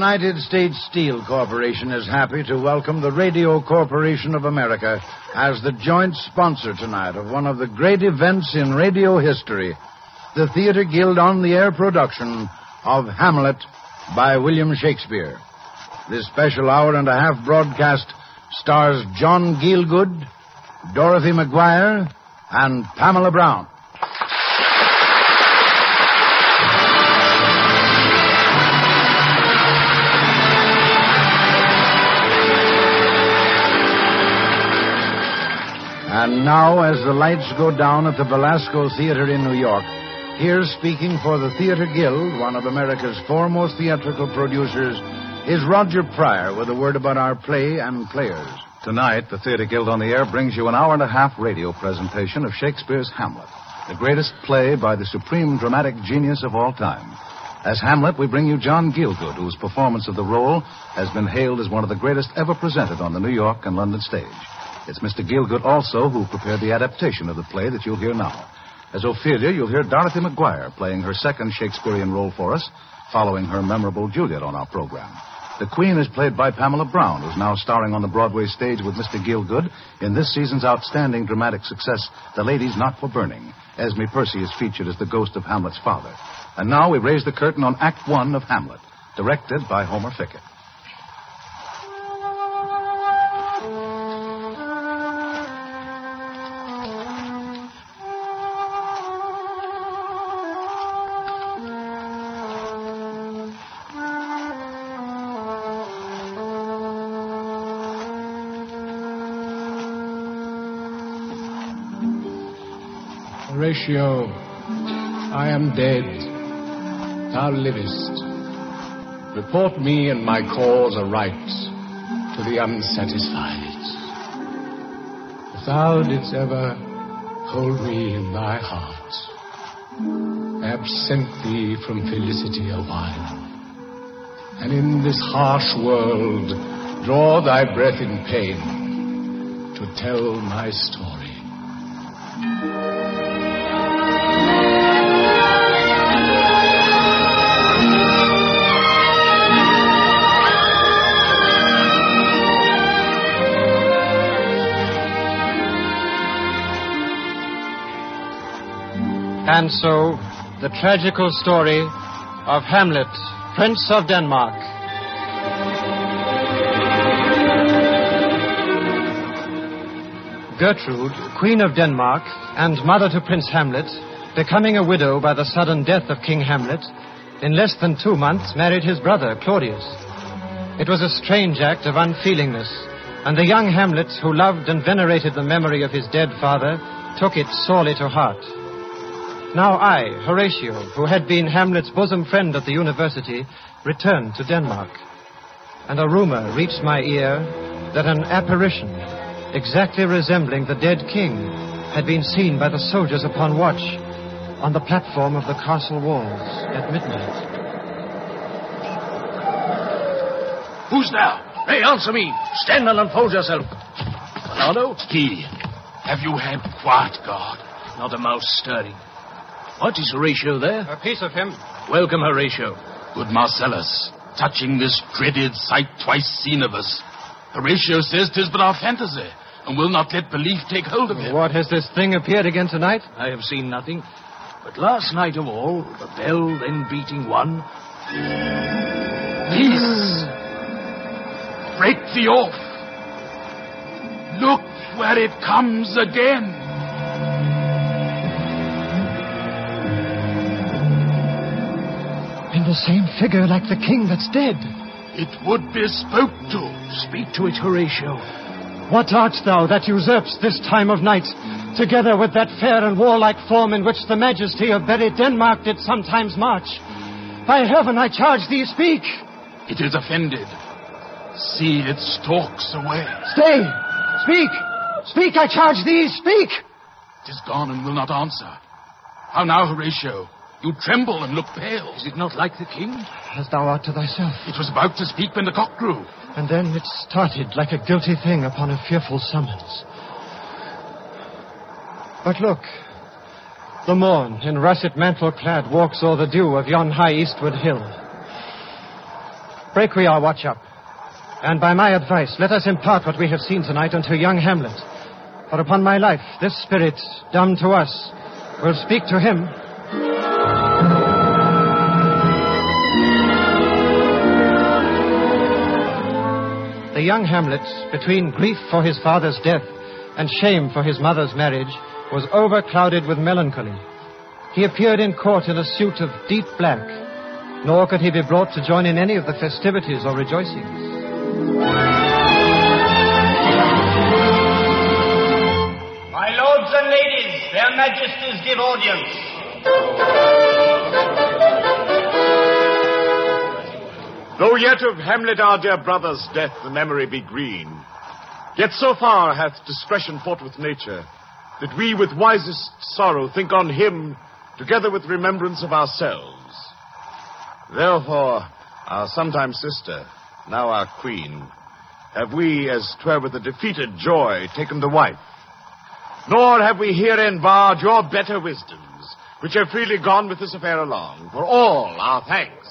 United States Steel Corporation is happy to welcome the Radio Corporation of America as the joint sponsor tonight of one of the great events in radio history, the Theater Guild on-the-air production of Hamlet by William Shakespeare. This special hour-and-a-half broadcast stars John Gielgud, Dorothy McGuire, and Pamela Brown. And now, as the lights go down at the Belasco Theater in New York, here speaking for the Theater Guild, one of America's foremost theatrical producers, is Roger Pryor with a word about our play and players. Tonight, the Theater Guild on the Air brings you an hour-and-a-half radio presentation of Shakespeare's Hamlet, the greatest play by the supreme dramatic genius of all time. As Hamlet, we bring you John Gielgud, whose performance of the role has been hailed as one of the greatest ever presented on the New York and London stage. It's Mr. Gielgud also who prepared the adaptation of the play that you'll hear now. As Ophelia, you'll hear Dorothy McGuire playing her second Shakespearean role for us, following her memorable Juliet on our program. The Queen is played by Pamela Brown, who's now starring on the Broadway stage with Mr. Gielgud in this season's outstanding dramatic success, The Ladies Not for Burning. Esme Percy is featured as the ghost of Hamlet's father. And now we raise the curtain on Act One of Hamlet, directed by Homer Fickett. Horatio, I am dead. Thou livest. Report me and my cause aright to the unsatisfied. If thou didst ever hold me in thy heart, absent thee from felicity a while, and in this harsh world draw thy breath in pain to tell my story. And so, the tragical story of Hamlet, Prince of Denmark. Gertrude, Queen of Denmark, and mother to Prince Hamlet, becoming a widow by the sudden death of King Hamlet, in less than 2 months married his brother, Claudius. It was a strange act of unfeelingness, and the young Hamlet, who loved and venerated the memory of his dead father, took it sorely to heart. Now I, Horatio, who had been Hamlet's bosom friend at the university, returned to Denmark. And a rumor reached my ear that an apparition, exactly resembling the dead king, had been seen by the soldiers upon watch on the platform of the castle walls at midnight. Who's there? Hey, answer me. Stand and unfold yourself. Bernardo? He. Have you had quiet, guard? Not a mouse stirring. What, is Horatio there? A piece of him. Welcome, Horatio. Good Marcellus, touching this dreaded sight twice seen of us, Horatio says 'tis but our fantasy, and will not let belief take hold of him. What, has this thing appeared again tonight? I have seen nothing. But last night of all, the bell then beating one. Peace! Break thee off! Look where it comes again! In the same figure like the king that's dead. It would be spoke to. Speak to it, Horatio. What art thou that usurps this time of night, together with that fair and warlike form in which the majesty of buried Denmark did sometimes march? By heaven, I charge thee, speak! It is offended. See, it stalks away. Stay! Speak! Speak, I charge thee, speak! It is gone and will not answer. How now, Horatio? You tremble and look pale. Is it not like the king? As thou art to thyself. It was about to speak when the cock crew. And then it started like a guilty thing upon a fearful summons. But look, the morn, in russet mantle clad, walks o'er the dew of yon high eastward hill. Break we our watch up. And by my advice, let us impart what we have seen tonight unto young Hamlet. For upon my life, this spirit, dumb to us, will speak to him. The young Hamlet, between grief for his father's death and shame for his mother's marriage, was overclouded with melancholy. He appeared in court in a suit of deep black, nor could he be brought to join in any of the festivities or rejoicings. My lords and ladies, their majesties give audience. Though yet of Hamlet our dear brother's death the memory be green, yet so far hath discretion fought with nature, that we with wisest sorrow think on him, together with remembrance of ourselves. Therefore, our sometime sister, now our queen, have we, as 'twere with a defeated joy, taken to wife. Nor have we herein barred your better wisdoms, which have freely gone with this affair along, for all our thanks.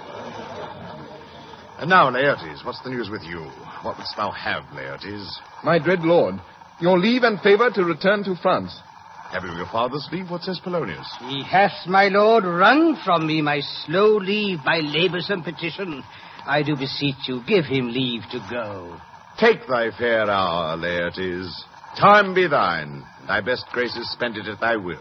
And now, Laertes, what's the news with you? What wouldst thou have, Laertes? My dread lord, your leave and favor to return to France. Have you your father's leave? What says Polonius? He hath, my lord, wrung from me my slow leave by laboursome petition. I do beseech you, give him leave to go. Take thy fair hour, Laertes. Time be thine, and thy best graces spend it at thy will.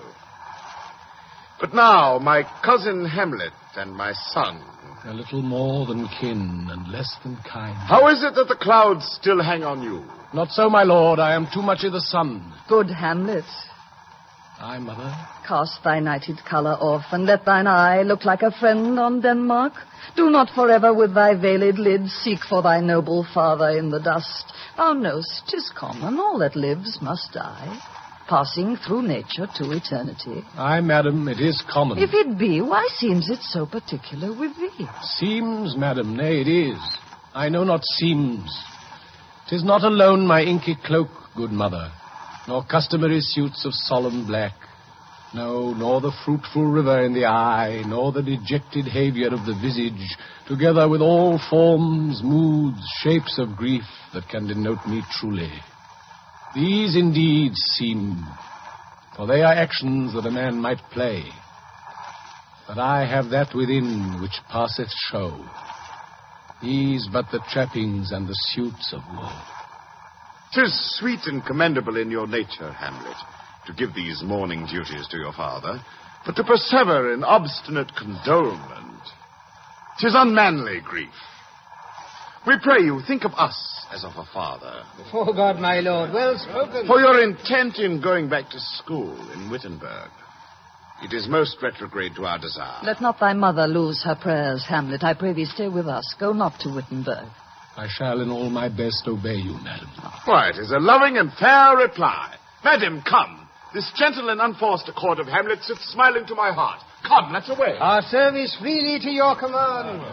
But now, my cousin Hamlet and my son. A little more than kin and less than kind. How is it that the clouds still hang on you? Not so, my lord. I am too much i' the sun. Good Hamlet, Aye, mother. cast thy nighted colour off, and let thine eye look like a friend on Denmark. Do not forever with thy veiled lids seek for thy noble father in the dust. Thou know'st 'tis common, all that lives must die, passing through nature to eternity. Aye, madam, it is common. If it be, why seems it so particular with thee? Seems, madam, nay, it is. I know not seems. 'Tis not alone my inky cloak, good mother, nor customary suits of solemn black. No, nor the fruitful river in the eye, nor the dejected haviour of the visage, together with all forms, moods, shapes of grief that can denote me truly. These indeed seem, for they are actions that a man might play. But I have that within which passeth show. These but the trappings and the suits of woe. 'Tis sweet and commendable in your nature, Hamlet, to give these mourning duties to your father, but to persever in obstinate condolement. 'Tis unmanly grief. We pray you, think of us as of a father. Before God, my lord, well spoken. For your intent in going back to school in Wittenberg. It is most retrograde to our desire. Let not thy mother lose her prayers, Hamlet. I pray thee stay with us. Go not to Wittenberg. I shall in all my best obey you, madam. Why, it is a loving and fair reply. Madam, come. This gentle and unforced accord of Hamlet sits smiling to my heart. Come, let's away. Our service freely to your command.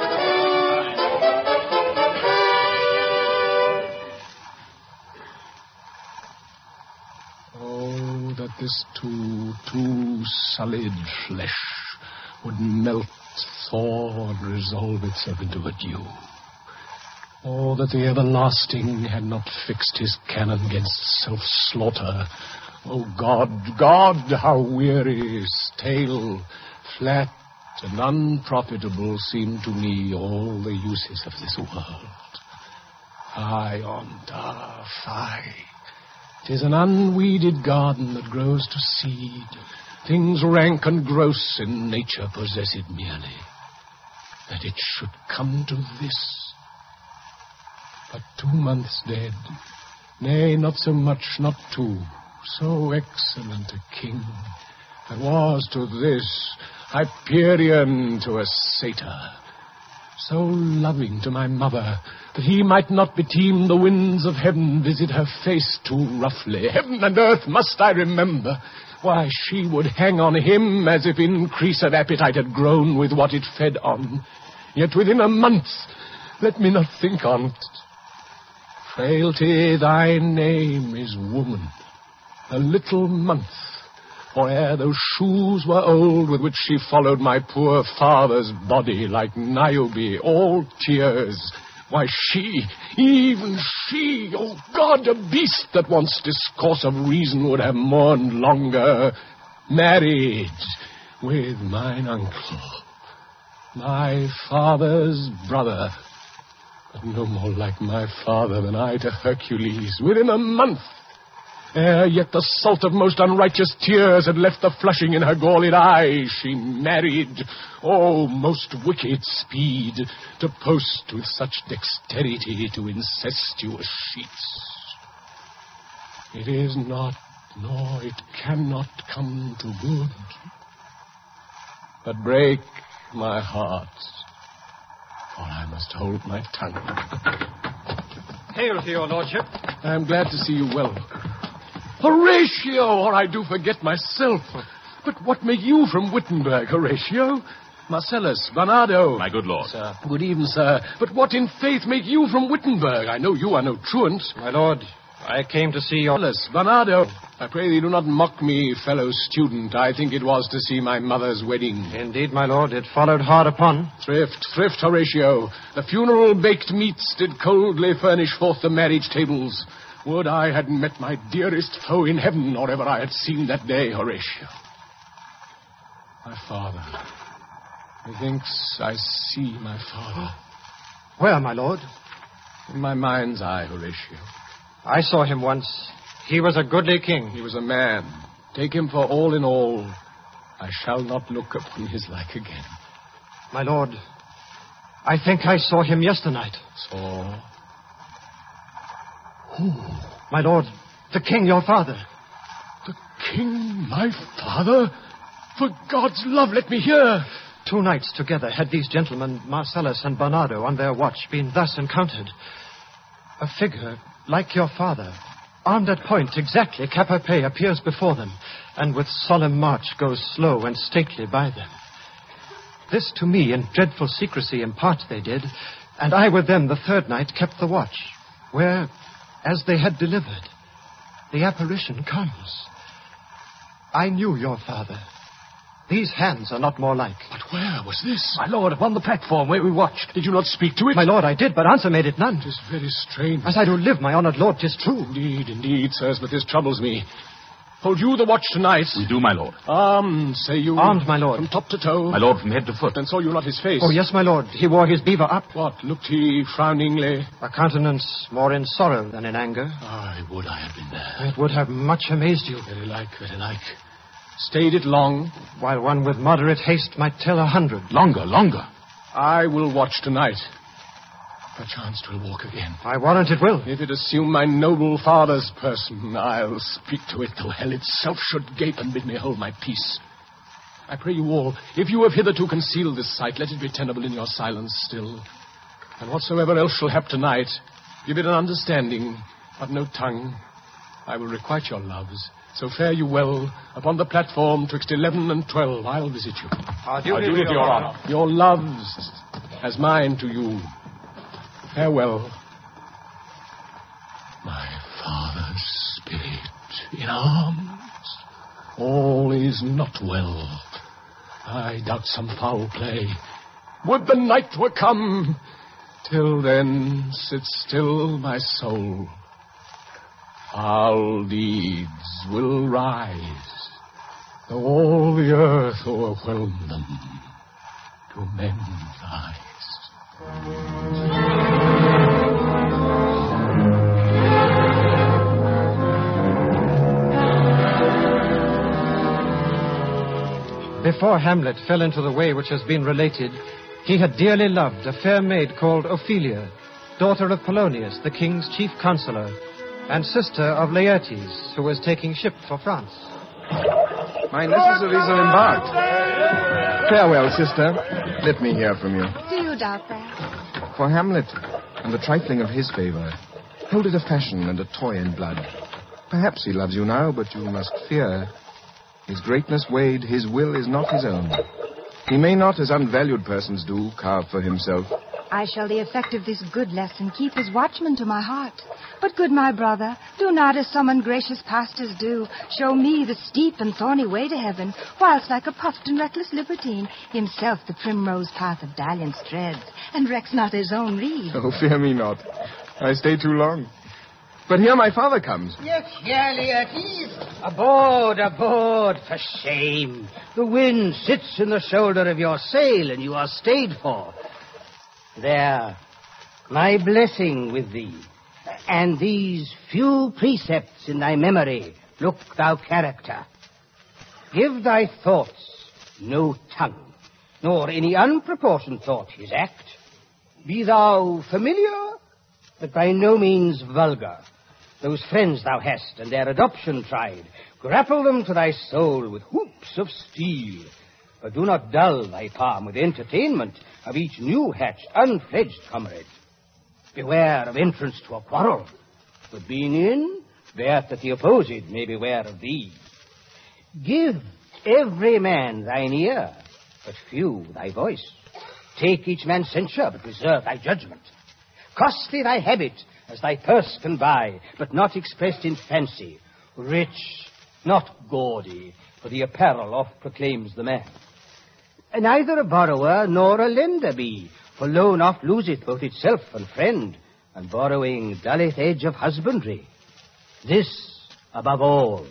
Oh, that this too sullied flesh would melt, thaw, and resolve itself into a dew. Oh, that the everlasting had not fixed his cannon against self-slaughter. Oh, God, how weary, stale, flat, and unprofitable seem to me all the uses of this world. Fie on da, fie. 'Tis an unweeded garden that grows to seed. Things rank and gross in nature possess it merely. That it should come to this. But 2 months dead, nay, not so much, not 2, so excellent a king, that was to this Hyperion to a satyr, so loving to my mother, that he might not beteem the winds of heaven visit her face too roughly. Heaven and earth must I remember. Why, she would hang on him as if increase of appetite had grown with what it fed on. Yet within a month, let me not think on't. Frailty, thy name is woman. A little month, For ere those shoes were old with which she followed my poor father's body like Niobe, all tears. Why, she, even she, oh God, a beast that once discourse of reason would have mourned longer, married with mine uncle, my father's brother, but no more like my father than I to Hercules, within a month. Ere yet the salt of most unrighteous tears had left the flushing in her galled eye, she married, oh, most wicked speed, to post with such dexterity to incestuous sheets. It is not, nor it cannot come to good, but break my heart, for I must hold my tongue. Hail to your lordship. I am glad to see you well. Horatio, or I do forget myself. But what make you from Wittenberg, Horatio? Marcellus, Bernardo. My good lord. Sir. Good evening, sir. But what in faith make you from Wittenberg? I know you are no truant. My lord, I came to see your... Marcellus, Bernardo. I pray thee do not mock me, fellow student. I think it was to see my mother's wedding. Indeed, my lord, it followed hard upon. Thrift, Horatio. The funeral baked meats did coldly furnish forth the marriage tables. Would I had met my dearest foe in heaven, or ever I had seen that day, Horatio. My father. Methinks I see my father. Where, my lord? In my mind's eye, Horatio. I saw him once. He was a goodly king. He was a man. Take him for all in all. I shall not look upon his like again. My lord, I think I saw him yesternight. Saw? Who? My lord, the king, your father. The king, my father? For God's love, let me hear. 2 nights together had these gentlemen, Marcellus and Bernardo, on their watch, been thus encountered. A figure like your father, armed at point exactly, cap a pie, appears before them, and with solemn march goes slow and stately by them. This to me in dreadful secrecy impart they did, and I with them the 3rd night kept the watch, where, as they had delivered, the apparition comes. I knew your father. These hands are not more like. But where was this? My lord, upon the platform where we watched. Did you not speak to it? My lord, I did, but answer made it none. 'Tis very strange. As I do live, my honored lord, 'tis true. Indeed, sirs, but this troubles me. Hold you the watch tonight? We do, my lord. Armed, say you? Armed, my lord. From top to toe? My lord, from head to foot. Then saw you not his face? Oh, yes, my lord. He wore his beaver up. What, looked he frowningly? A countenance more in sorrow than in anger. I would I had been there. It would have much amazed you. Very like, very like. Stayed it long? While one with moderate haste might tell 100. Longer. I will watch tonight. Perchance 'twill walk again. I warrant it will. If it assume my noble father's person, I'll speak to it, though hell itself should gape and bid me hold my peace. I pray you all, if you have hitherto concealed this sight, let it be tenable in your silence still. And whatsoever else shall hap tonight, give it an understanding, but no tongue. I will requite your loves. So fare you well. Upon the platform, twixt 11 and 12, I'll visit you. Our duty to your honor. Your loves, as mine to you. Farewell. My father's spirit in arms. All is not well. I doubt some foul play. Would the night were come. Till then, sit still, my soul. Foul deeds will rise, though all the earth o'erwhelm them, to men's eyes. Before Hamlet fell into the way which has been related, he had dearly loved a fair maid called Ophelia, daughter of Polonius, the king's chief counselor, and sister of Laertes, who was taking ship for France. My necessaries are embarked. Farewell, sister. Let me hear from you. Do you doubt that? For Hamlet and the trifling of his favor, hold it a fashion and a toy in blood. Perhaps he loves you now, but you must fear. His greatness weighed, his will is not his own. He may not, as unvalued persons do, carve for himself I shall the effect of this good lesson keep as watchman to my heart. But good my brother, do not as some ungracious pastors do, show me the steep and thorny way to heaven, whilst like a puffed and reckless libertine, himself the primrose path of dalliance treads, and recks not his own reed. Oh, fear me not. I stay too long. But here my father comes. Yes, fairly at ease. Aboard, aboard, for shame. The wind sits in the shoulder of your sail, and you are stayed for. There, my blessing with thee, and these few precepts in thy memory. Look, thou character. Give thy thoughts no tongue, nor any unproportioned thought his act. Be thou familiar, but by no means vulgar. Those friends thou hast and their adoption tried, grapple them to thy soul with hoops of steel. But do not dull thy palm with entertainment of each new-hatched, unfledged comrade. Beware of entrance to a quarrel, but being in, bear't that the opposed may beware of thee. Give every man thine ear, but few thy voice. Take each man's censure, but reserve thy judgment. Costly thy habit, as thy purse can buy, but not expressed in fancy. Rich, not gaudy, for the apparel oft proclaims the man. Neither a borrower nor a lender be, for loan oft loseth both itself and friend, and borrowing dulleth edge of husbandry. This, above all,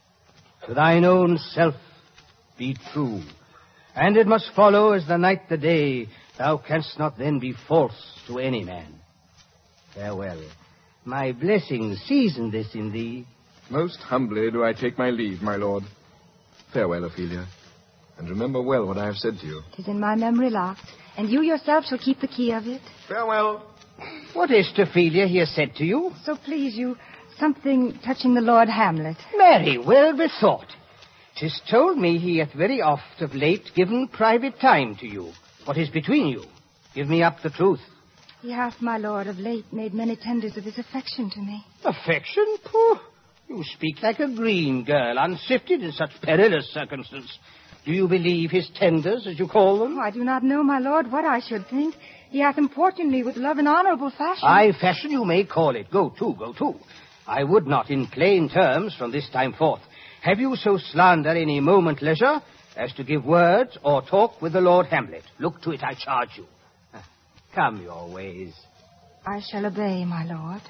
to thine own self be true, and it must follow as the night the day, thou canst not then be false to any man. Farewell. My blessing season this in thee. Most humbly do I take my leave, my lord. Farewell, Ophelia. And remember well what I have said to you. 'Tis in my memory locked, and you yourself shall keep the key of it. Farewell. What is Ophelia he has said to you? So please you, something touching the Lord Hamlet. Marry, well bethought. 'Tis told me he hath very oft of late given private time to you. What is between you? Give me up the truth. He hath, my lord, of late made many tenders of his affection to me. Affection? Pooh! You speak like a green girl, unsifted in such perilous circumstance. Do you believe his tenders, as you call them? Oh, I do not know, my lord, what I should think. He hath importuned me with love and honorable fashion. Aye, fashion you may call it. Go to, go to. I would not, in plain terms, from this time forth, have you so slander any moment leisure as to give words or talk with the Lord Hamlet. Look to it, I charge you. Come your ways. I shall obey, my lord.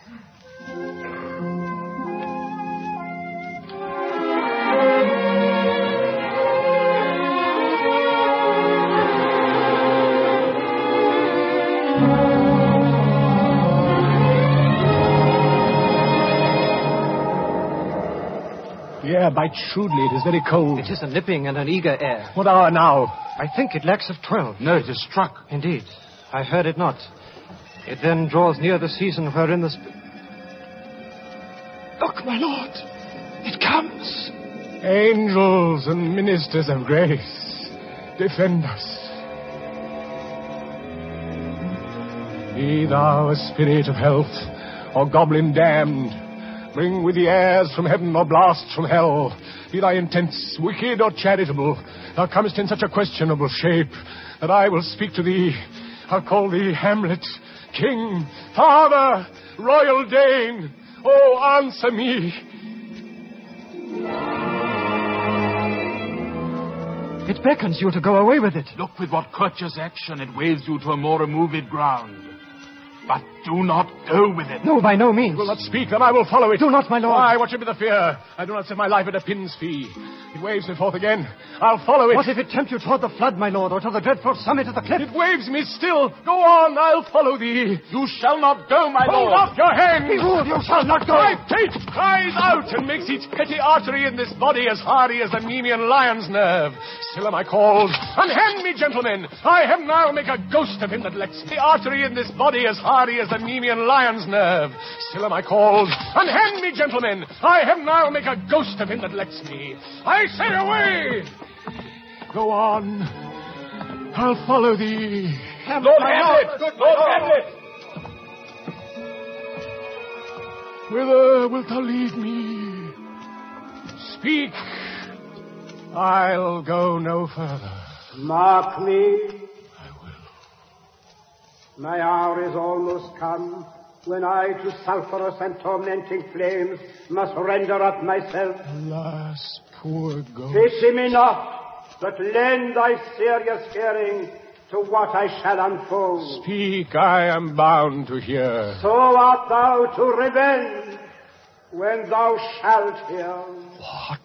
The air bites shrewdly. It is very cold. It is a nipping and an eager air. What hour now? I think it lacks of 12. No, it is struck. Indeed. I heard it not. It then draws near the season wherein the... Look, my lord. It comes. Angels and ministers of grace, defend us. Be thou a spirit of health, or goblin damned. Bring with the airs from heaven or blasts from hell. Be thy intents wicked or charitable. Thou comest in such a questionable shape that I will speak to thee. I'll call thee Hamlet, King, Father, Royal Dane. Oh, answer me. It beckons you to go away with it. Look with what courteous action it waves you to a more removed ground. But do not go with it. No, by no means. You will not speak, then I will follow it. Do not, my lord. Why, what should be the fear? I do not set my life at a pin's fee. It waves me forth again. I'll follow it. What if it tempt you toward the flood, my lord, or to the dreadful summit of the cliff? It waves me still. Go on, I'll follow thee. You shall not go, my Hold lord. up your hand. Behold, you shall not go. My fate cries out and makes each petty artery in this body as hardy as the Nemean lion's nerve. Still am I called. Unhand me, gentlemen. I have now make a ghost of him that lets the artery in this body as hardy as the Nemean lion's nerve. Still am I called. Unhand me, gentlemen. I have now make a ghost of him that lets me. I say away. Go on. I'll follow thee. Lord Hamlet! Lord Hamlet! Whither wilt thou lead me? Speak. I'll go no further. Mark me. I will. My hour is almost come when I to sulphurous and tormenting flames must render up myself. Alas, poor ghost. Pity me not, but lend thy serious hearing to what I shall unfold. Speak, I am bound to hear. So art thou to revenge when thou shalt hear. What?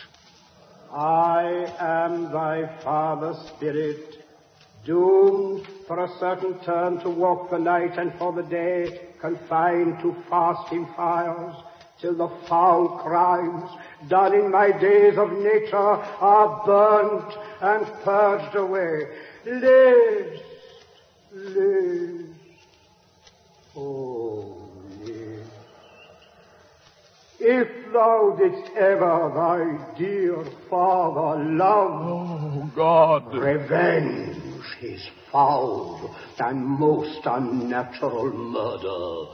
I am thy father's spirit, doomed for a certain turn to walk the night and for the day confined to fasting fires, till the foul crimes done in my days of nature are burnt and purged away. List, oh, list. If thou didst ever thy dear father love, oh God, revenge his foul and most unnatural murder.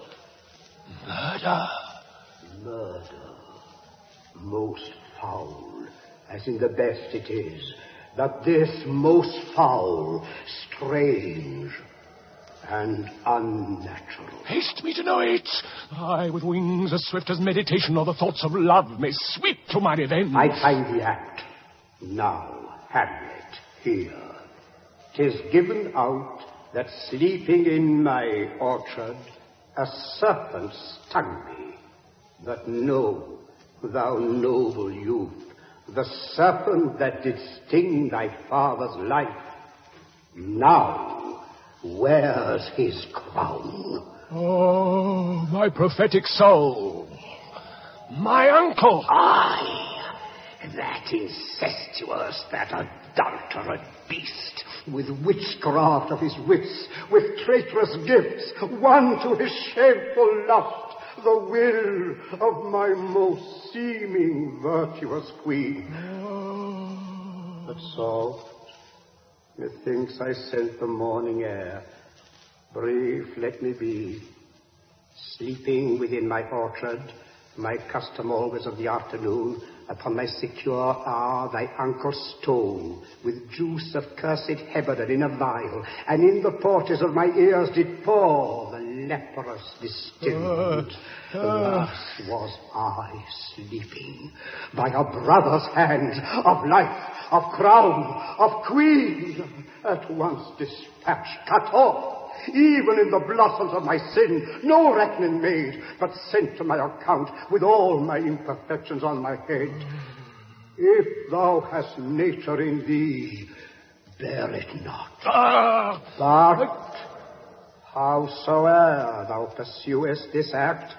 Murder, most foul, as in the best it is, but this most foul, strange, and unnatural. Haste me to know it. I, with wings as swift as meditation or the thoughts of love, may sweep to my revenge. I time the act. Now, Hamlet, hear. 'Tis given out that sleeping in my orchard, a serpent stung me. But know, thou noble youth, the serpent that did sting thy father's life, now wears his crown. Oh, my prophetic soul. My uncle. Aye, that incestuous, that adulterate beast, with witchcraft of his wits, with traitorous gifts, won to his shameful lust the will of my most seeming virtuous queen. But soft, methinks I scent the morning air. Brief let me be, sleeping within my orchard, my custom always of the afternoon, upon my secure hour thy uncle's stone, with juice of cursed Heberon in a vial, and in the porches of my ears did pour the leprous distilment. Thus was I sleeping, by a brother's hand, of life, of crown, of queen, at once dispatched, cut off, even in the blossoms of my sin, no reckoning made, but sent to my account with all my imperfections on my head. If thou hast nature in thee, bear it not. But howsoe'er thou pursuest this act,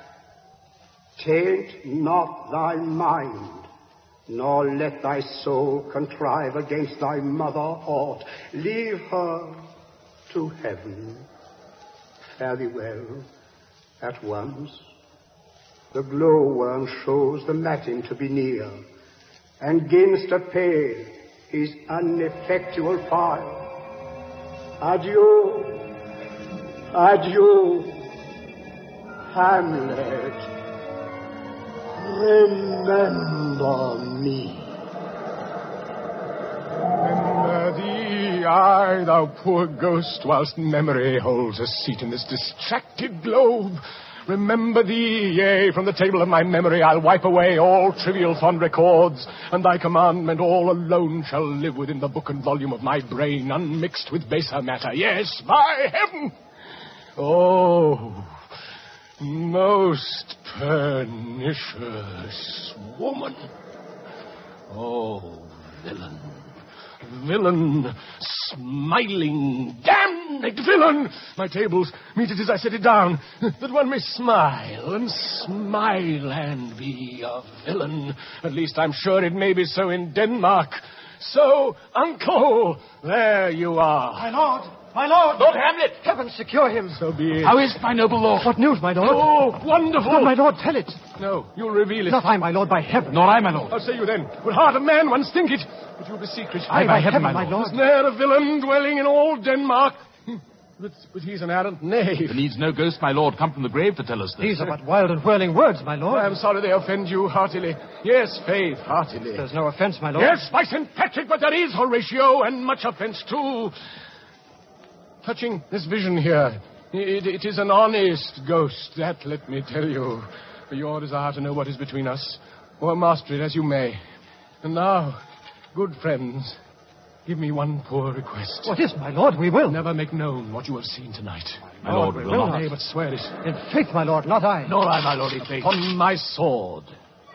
taint not thy mind, nor let thy soul contrive against thy mother aught. Leave her to heaven. Fare thee well, at once. The glowworm shows the matin to be near, and 'gainst a pale his ineffectual fire. Adieu, adieu, Hamlet. Remember me. Remember thee, I, thou poor ghost, whilst memory holds a seat in this distracted globe. Remember thee, yea, from the table of my memory I'll wipe away all trivial fond records, and thy commandment all alone shall live within the book and volume of my brain, unmixed with baser matter. Yes, by heaven! Oh, most pernicious woman. Oh, villain. Villain, smiling, damned villain! My tables, meet it as I set it down, that one may smile and be a villain. At least I'm sure it may be so in Denmark. So, uncle, there you are. My lord! My lord! Lord Hamlet! Heaven secure him! So be it. How is my noble lord? What news, my lord? Oh, wonderful! But, my lord, tell it. No, you'll reveal it. Not I, my lord, by heaven. Nor I, my lord. I'll say you then. With heart of man, once think it. But you'll be secret. I, by heaven, my lord. Isn't there a villain dwelling in all Denmark? But he's an arrant knave. There needs no ghost, my lord, come from the grave to tell us this. These are but wild and whirling words, my lord. I am sorry they offend you heartily. Yes, faith, heartily. There's no offense, my lord. Yes, by St. Patrick, but there is, Horatio, and much offense, too. Touching this vision here, It is an honest ghost, that let me tell you. For your desire to know what is between us, or master it as you may. And now, good friends, give me one poor request. What is, my lord? We will. Never make known what you have seen tonight. My lord, we will not. Nay, but swear it. In faith, my lord, not I. Nor I, my lord, in faith. On my sword.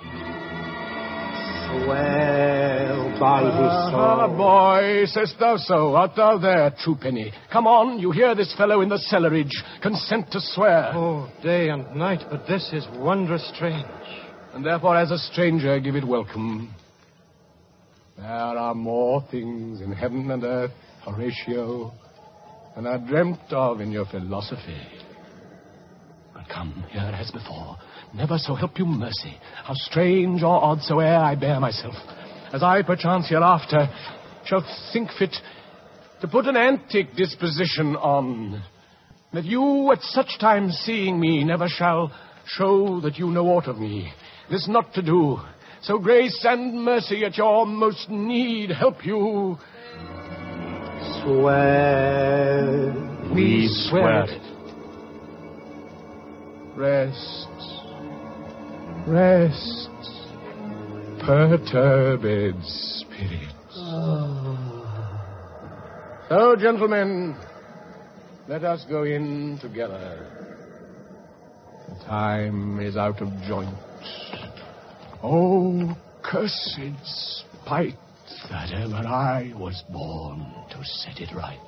Swear by his sword. Boy, sayest thou so? Art thou there, true penny? Come on, you hear this fellow in the cellarage. Consent to swear. Oh, day and night, but this is wondrous strange. And therefore, as a stranger, give it welcome. There are more things in heaven and earth, Horatio, than are dreamt of in your philosophy. But come, here as before. Never so help you mercy, how strange or odd soe'er I bear myself, as I perchance hereafter shall think fit to put an antic disposition on, that you at such time seeing me never shall show that you know aught of me. This not to do, so grace and mercy at your most need help you. Swear. We swear it. Rest, perturbed spirits. So, gentlemen, let us go in together. The time is out of joint. Oh, cursed spite that ever I was born to set it right.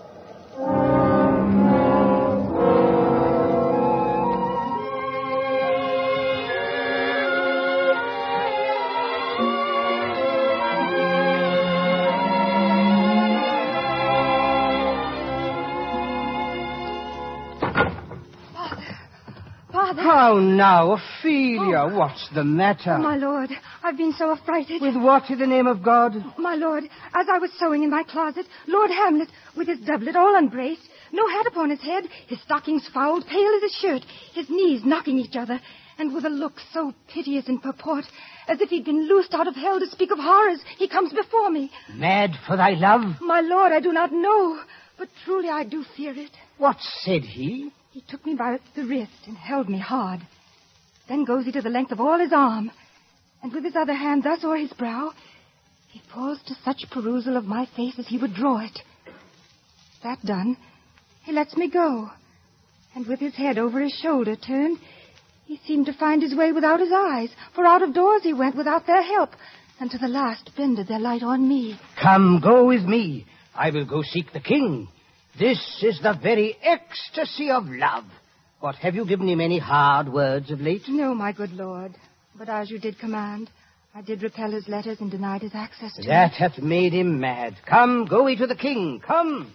How now, Ophelia, what's the matter? Oh, my lord, I've been so affrighted. With what in the name of God? My lord, as I was sewing in my closet, Lord Hamlet, with his doublet all unbraced, no hat upon his head, his stockings fouled, pale as his shirt, his knees knocking each other, and with a look so piteous in purport, as if he'd been loosed out of hell to speak of horrors, he comes before me. Mad for thy love? My lord, I do not know, but truly I do fear it. What said he? He took me by the wrist and held me hard. Then goes he to the length of all his arm, and with his other hand thus o'er his brow, he paused to such perusal of my face as he would draw it. That done, he lets me go, and with his head over his shoulder turned, he seemed to find his way without his eyes, for out of doors he went without their help, and to the last bended their light on me. Come, go with me. I will go seek the king. This is the very ecstasy of love. What, have you given him any hard words of late? No, my good lord. But as you did command, I did repel his letters and denied his access to That hath made him mad. Come, go we to the king. Come.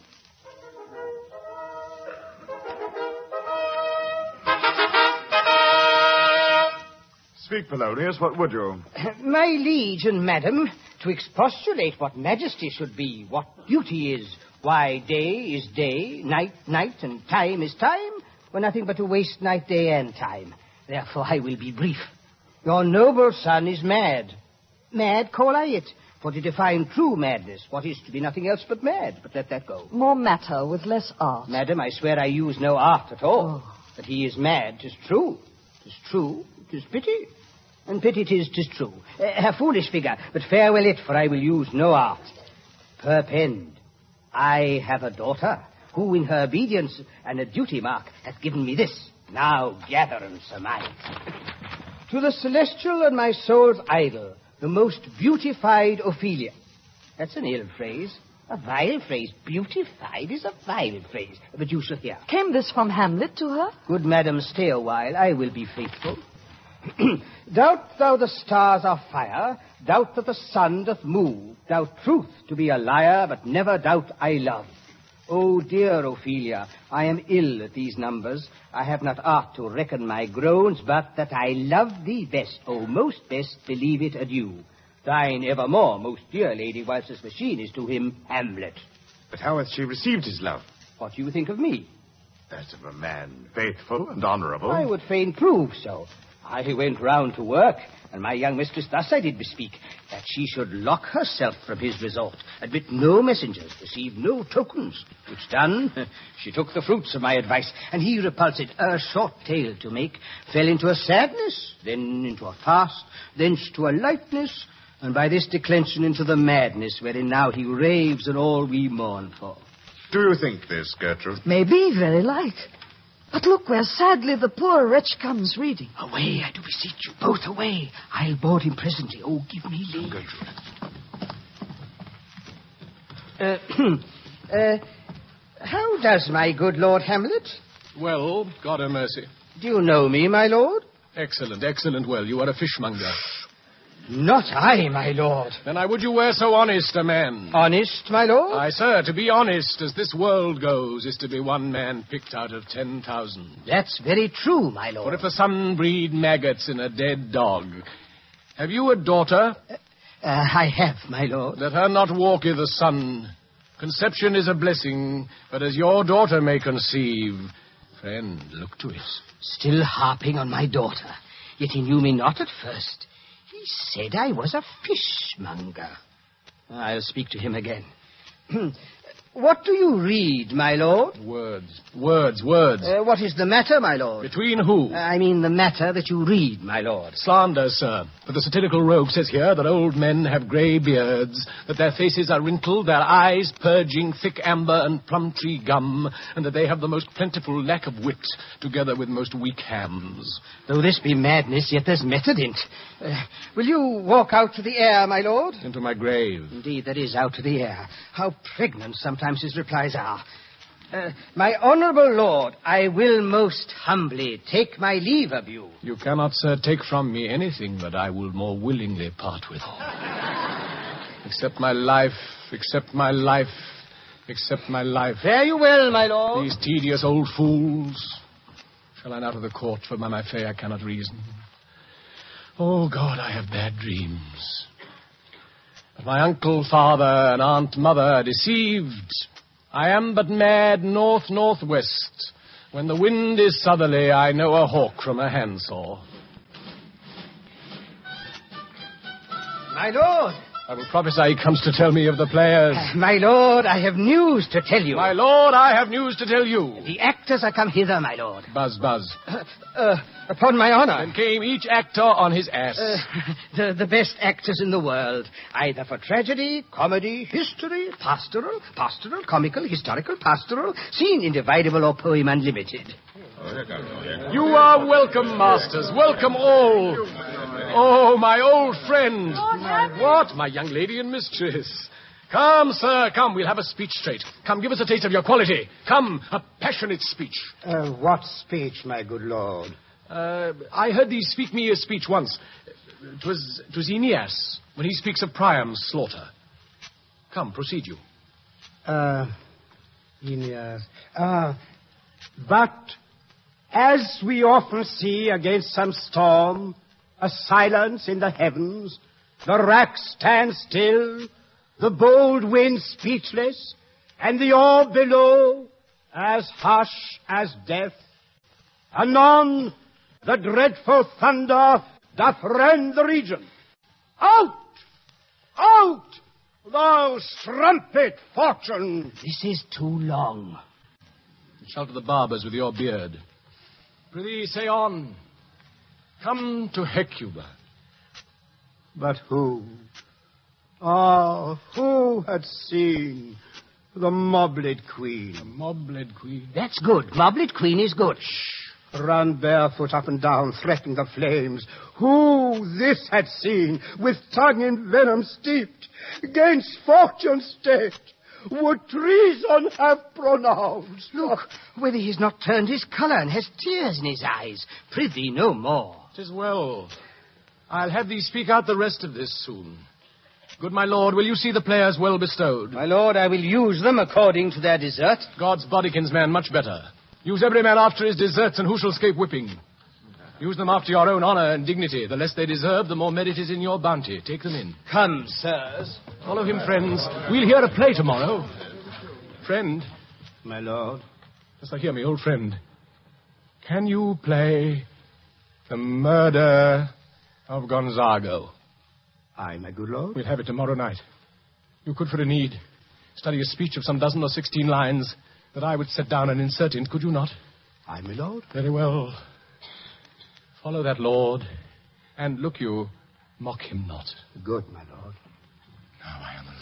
Speak, Polonius, what would you? My liege and madam, to expostulate what majesty should be, what duty is, why day is day, night, night, and time is time, were nothing but to waste night, day, and time. Therefore I will be brief. Your noble son is mad. Mad call I it, for to define true madness, what is to be nothing else but mad, but let that go. More matter with less art. Madam, I swear I use no art at all. That he is mad, 'tis true. 'Tis true, 'tis pity. And pity 'tis true. A foolish figure, but farewell it, for I will use no art. Perpend. I have a daughter, who in her obedience and a duty mark hath given me this. Now gather and surmise. To the celestial and my soul's idol, the most beautified Ophelia. That's an ill phrase. A vile phrase. Beautified is a vile phrase. But you shall hear. Came this from Hamlet to her? Good madam, stay a while. I will be faithful. Doubt thou the stars are fire, doubt that the sun doth move, doubt truth to be a liar, but never doubt I love. Oh, dear Ophelia, I am ill at these numbers. I have not art to reckon my groans, but that I love thee best, oh, most best, believe it adieu. Thine evermore, most dear lady, whilst this machine is to him Hamlet. But how hath she received his love? What do you think of me? That of a man faithful and honorable. I would fain prove so. I went round to work, and my young mistress thus I did bespeak, that she should lock herself from his resort, admit no messengers, receive no tokens. Which done, she took the fruits of my advice, and he repulsed, a short tale to make, fell into a sadness, then into a fast, thence to a lightness, and by this declension into the madness wherein now he raves and all we mourn for. Do you think this, Gertrude? Maybe, very like. But look where sadly the poor wretch comes reading. Away, I do beseech you, both away. I'll board him presently. Oh, give me leave. Gertrude. How does my good Lord Hamlet? Well, God have mercy. Do you know me, my lord? Excellent, excellent. Well, you are a fishmonger. Not I, my lord. Then I would you were so honest a man. Honest, my lord? Aye, sir, to be honest as this world goes is to be one man picked out of 10,000. That's very true, my lord. For if the sun breed maggots in a dead dog. Have you a daughter? I have, my lord. Let her not walk i' the sun. Conception is a blessing, but as your daughter may conceive. Friend, look to it. Still harping on my daughter. Yet he knew me not at first. He said I was a fishmonger. I'll speak to him again. What do you read, my lord? Words. What is the matter, my lord? Between who? I mean the matter that you read, my lord. Slander, sir. For the satirical rogue says here that old men have grey beards, that their faces are wrinkled, their eyes purging thick amber and plum tree gum, and that they have the most plentiful lack of wit, together with most weak hams. Though this be madness, yet there's method in't. Will you walk out to the air, my lord? Into my grave. Indeed, that is out to the air. How pregnant sometimes his replies are. My honourable lord, I will most humbly take my leave of you. You cannot, sir, take from me anything that I will more willingly part with. Except my life, except my life, except my life. Fare you well, my lord. These tedious old fools. Shall I out of the court, for by my fay I cannot reason. Oh, God, I have bad dreams. But my uncle, father, and aunt, mother are deceived. I am but mad north-northwest. When the wind is southerly, I know a hawk from a handsaw. My lord! I will prophesy he comes to tell me of the players. My lord, I have news to tell you. My lord, I have news to tell you. The actors are come hither, my lord. Buzz. Upon my honour. Then came each actor on his ass. The best actors in the world, either for tragedy, comedy, history, pastoral, comical, historical, pastoral, scene individable, or poem unlimited. You are welcome, masters. Welcome all. Oh, my old friend. What? My young lady and mistress. Come, sir, come. We'll have a speech straight. Come, give us a taste of your quality. Come, a passionate speech. What speech, my good lord? I heard thee speak me a speech once. 'Twas Aeneas, when he speaks of Priam's slaughter. Come, proceed you. Aeneas. But, as we often see against some storm, a silence in the heavens, the rack stands still, the bold wind speechless, and the orb below as hush as death. Anon, the dreadful thunder doth rend the region. Out! Out! Thou strumpet fortune! This is too long. Shout to the barbers with your beard. Prithee, say on. Come to Hecuba. But who? Ah, who had seen the moblid queen? The moblid queen? That's good. Moblid queen is good. Shh. Run barefoot up and down, threatening the flames. Who this had seen, with tongue in venom steeped, 'gainst fortune's state, would treason have pronounced? Look, whether he's not turned his colour and has tears in his eyes. Prithee, no more. 'Tis well. I'll have thee speak out the rest of this soon. Good my lord, will you see the players well bestowed? My lord, I will use them according to their desert. God's bodykins, man, much better. Use every man after his deserts, and who shall escape whipping? Use them after your own honour and dignity. The less they deserve, the more merit is in your bounty. Take them in. Come, sirs. Follow him, friends. We'll hear a play tomorrow. Friend. My lord. Just hear me, old friend. Can you play The murder of Gonzago. Aye, my good lord. We'll have it tomorrow night. You could, for a need, study a speech of some 12 or 16 lines that I would set down and insert in, could you not? Aye, my lord. Very well. Follow that lord, and look you, mock him not. Good, my lord. Now I am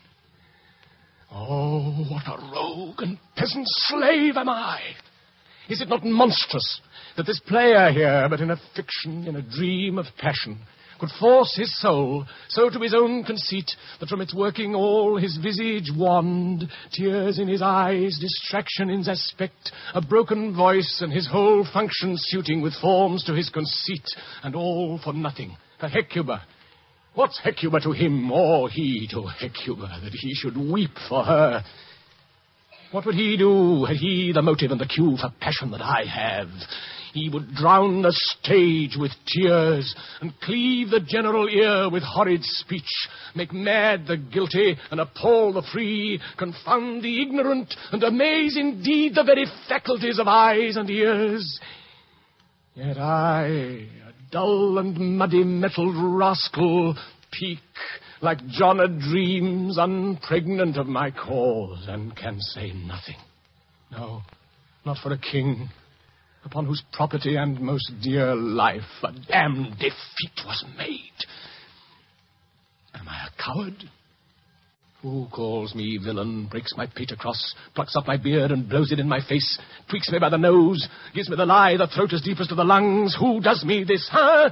alone. Oh, what a rogue and peasant slave am I! Is it not monstrous that this player here, but in a fiction, in a dream of passion, could force his soul so to his own conceit that from its working all his visage wanned, tears in his eyes, distraction in his aspect, a broken voice, and his whole function suiting with forms to his conceit, and all for nothing, for Hecuba. What's Hecuba to him, or he to Hecuba, that he should weep for her? What would he do had he the motive and the cue for passion that I have? He would drown the stage with tears, and cleave the general ear with horrid speech, make mad the guilty, and appall the free, confound the ignorant, and amaze indeed the very faculties of eyes and ears. Yet I, a dull and muddy-mettled rascal, peak like John a dreams, unpregnant of my cause, and can say nothing. No, not for a king, upon whose property and most dear life a damned defeat was made. Am I a coward? Who calls me villain, breaks my pate across, plucks up my beard and blows it in my face, tweaks me by the nose, gives me the lie, the throat as deepest of the lungs? Who does me this, huh?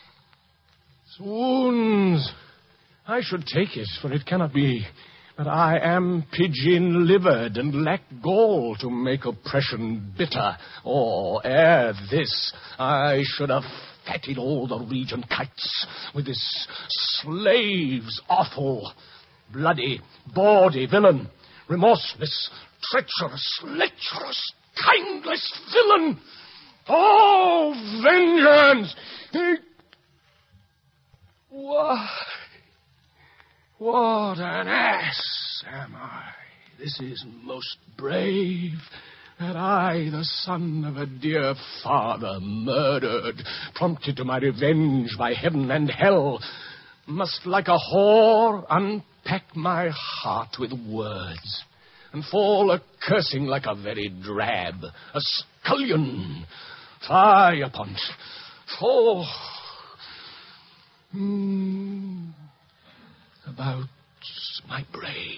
Swoons. I should take it, for it cannot be that I am pigeon-livered and lack gall to make oppression bitter, or ere this I should have fatted all the region kites with this slave's awful, bloody, bawdy villain, remorseless, treacherous, lecherous, kindless villain. Oh, vengeance! Why? What an ass am I! This is most brave, that I, the son of a dear father, murdered, prompted to my revenge by heaven and hell, must like a whore unpack my heart with words, and fall a-cursing like a very drab, a scullion. Fie upon't! Oh! About my brain.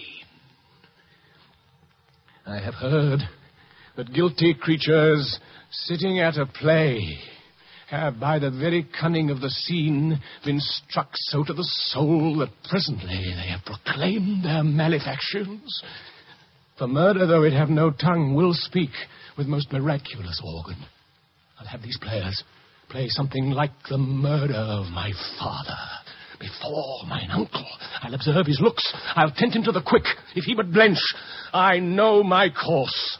I have heard that guilty creatures sitting at a play have by the very cunning of the scene been struck so to the soul that presently they have proclaimed their malefactions. For murder, though it have no tongue, will speak with most miraculous organ. I'll have these players play something like the murder of my father before mine uncle. I'll observe his looks. I'll tempt him to the quick. If he but blench, I know my course.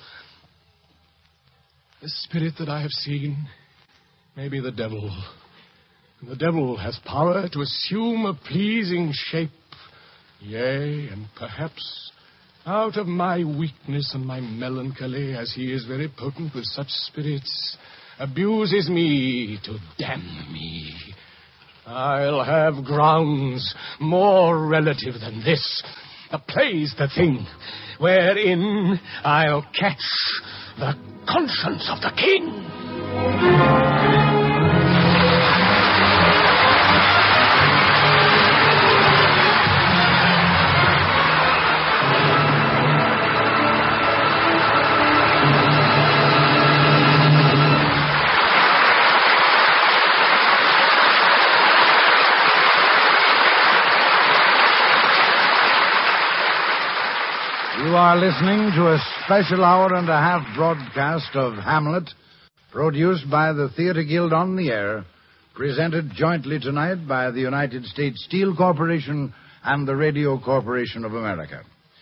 The spirit that I have seen may be the devil. And the devil has power to assume a pleasing shape. Yea, and perhaps out of my weakness and my melancholy, as he is very potent with such spirits, abuses me to damn me. I'll have grounds more relative than this. The play's the thing, wherein I'll catch the conscience of the king. You are listening to a special hour-and-a-half broadcast of Hamlet, produced by the Theatre Guild on the Air, presented jointly tonight by the United States Steel Corporation and the Radio Corporation of America.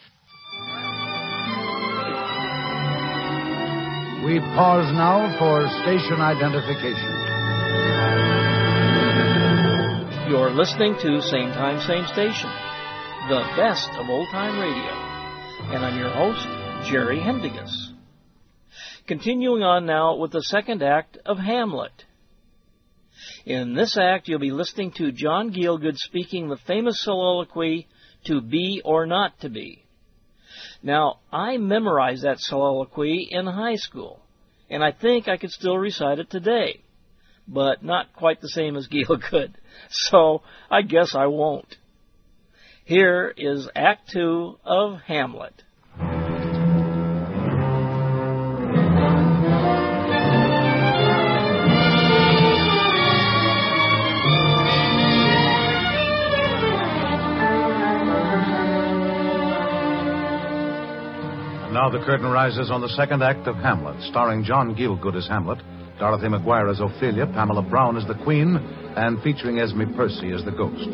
We pause now for station identification. You're listening to Same Time, Same Station, the best of old-time radio. And I'm your host, Jerry Hendigas. Continuing on now with the second act of Hamlet. In this act, you'll be listening to John Gielgud speaking the famous soliloquy, "To Be or Not to Be." Now, I memorized that soliloquy in high school, and I think I could still recite it today, but not quite the same as Gielgud, so I guess I won't. Here is Act 2 of Hamlet. Now the curtain rises on the second act of Hamlet, starring John Gielgud as Hamlet, Dorothy McGuire as Ophelia, Pamela Brown as the Queen, and featuring Esme Percy as the Ghost.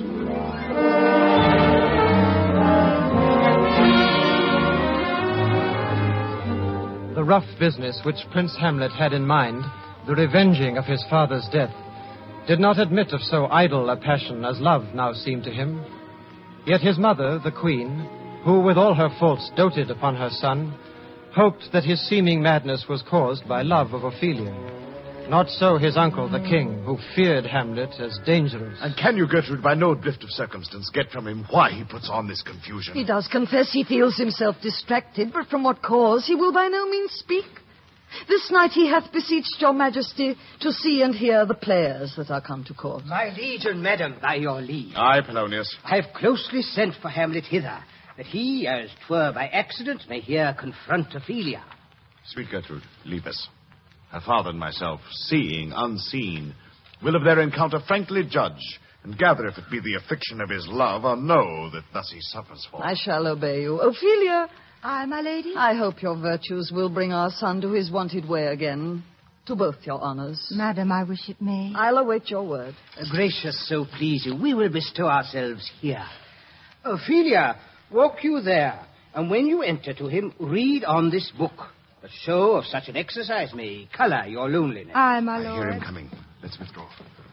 The rough business which Prince Hamlet had in mind, the revenging of his father's death, did not admit of so idle a passion as love now seemed to him. Yet his mother, the Queen, who with all her faults doted upon her son, hoped that his seeming madness was caused by love of Ophelia. Not so his uncle, the king, who feared Hamlet as dangerous. And can you, Gertrude, by no drift of circumstance, get from him why he puts on this confusion? He does confess he feels himself distracted, but from what cause he will by no means speak. This night he hath beseeched your majesty to see and hear the players that are come to court. My liege and madam, by your leave. Aye, Polonius. I have closely sent for Hamlet hither, that he, as 'twere by accident, may here confront Ophelia. Sweet Gertrude, leave us. Her father and myself, seeing, unseen, will of their encounter frankly judge, and gather if it be the affliction of his love, or no, that thus he suffers for. I shall obey you. Ophelia. Aye, my lady. I hope your virtues will bring our son to his wonted way again. To both your honors. Madam, I wish it may. I'll await your word. Gracious, so please you, we will bestow ourselves here. Ophelia, walk you there, and when you enter to him, read on this book. The show of such an exercise may color your loneliness. Aye, my I lord. hear him coming. Let's withdraw.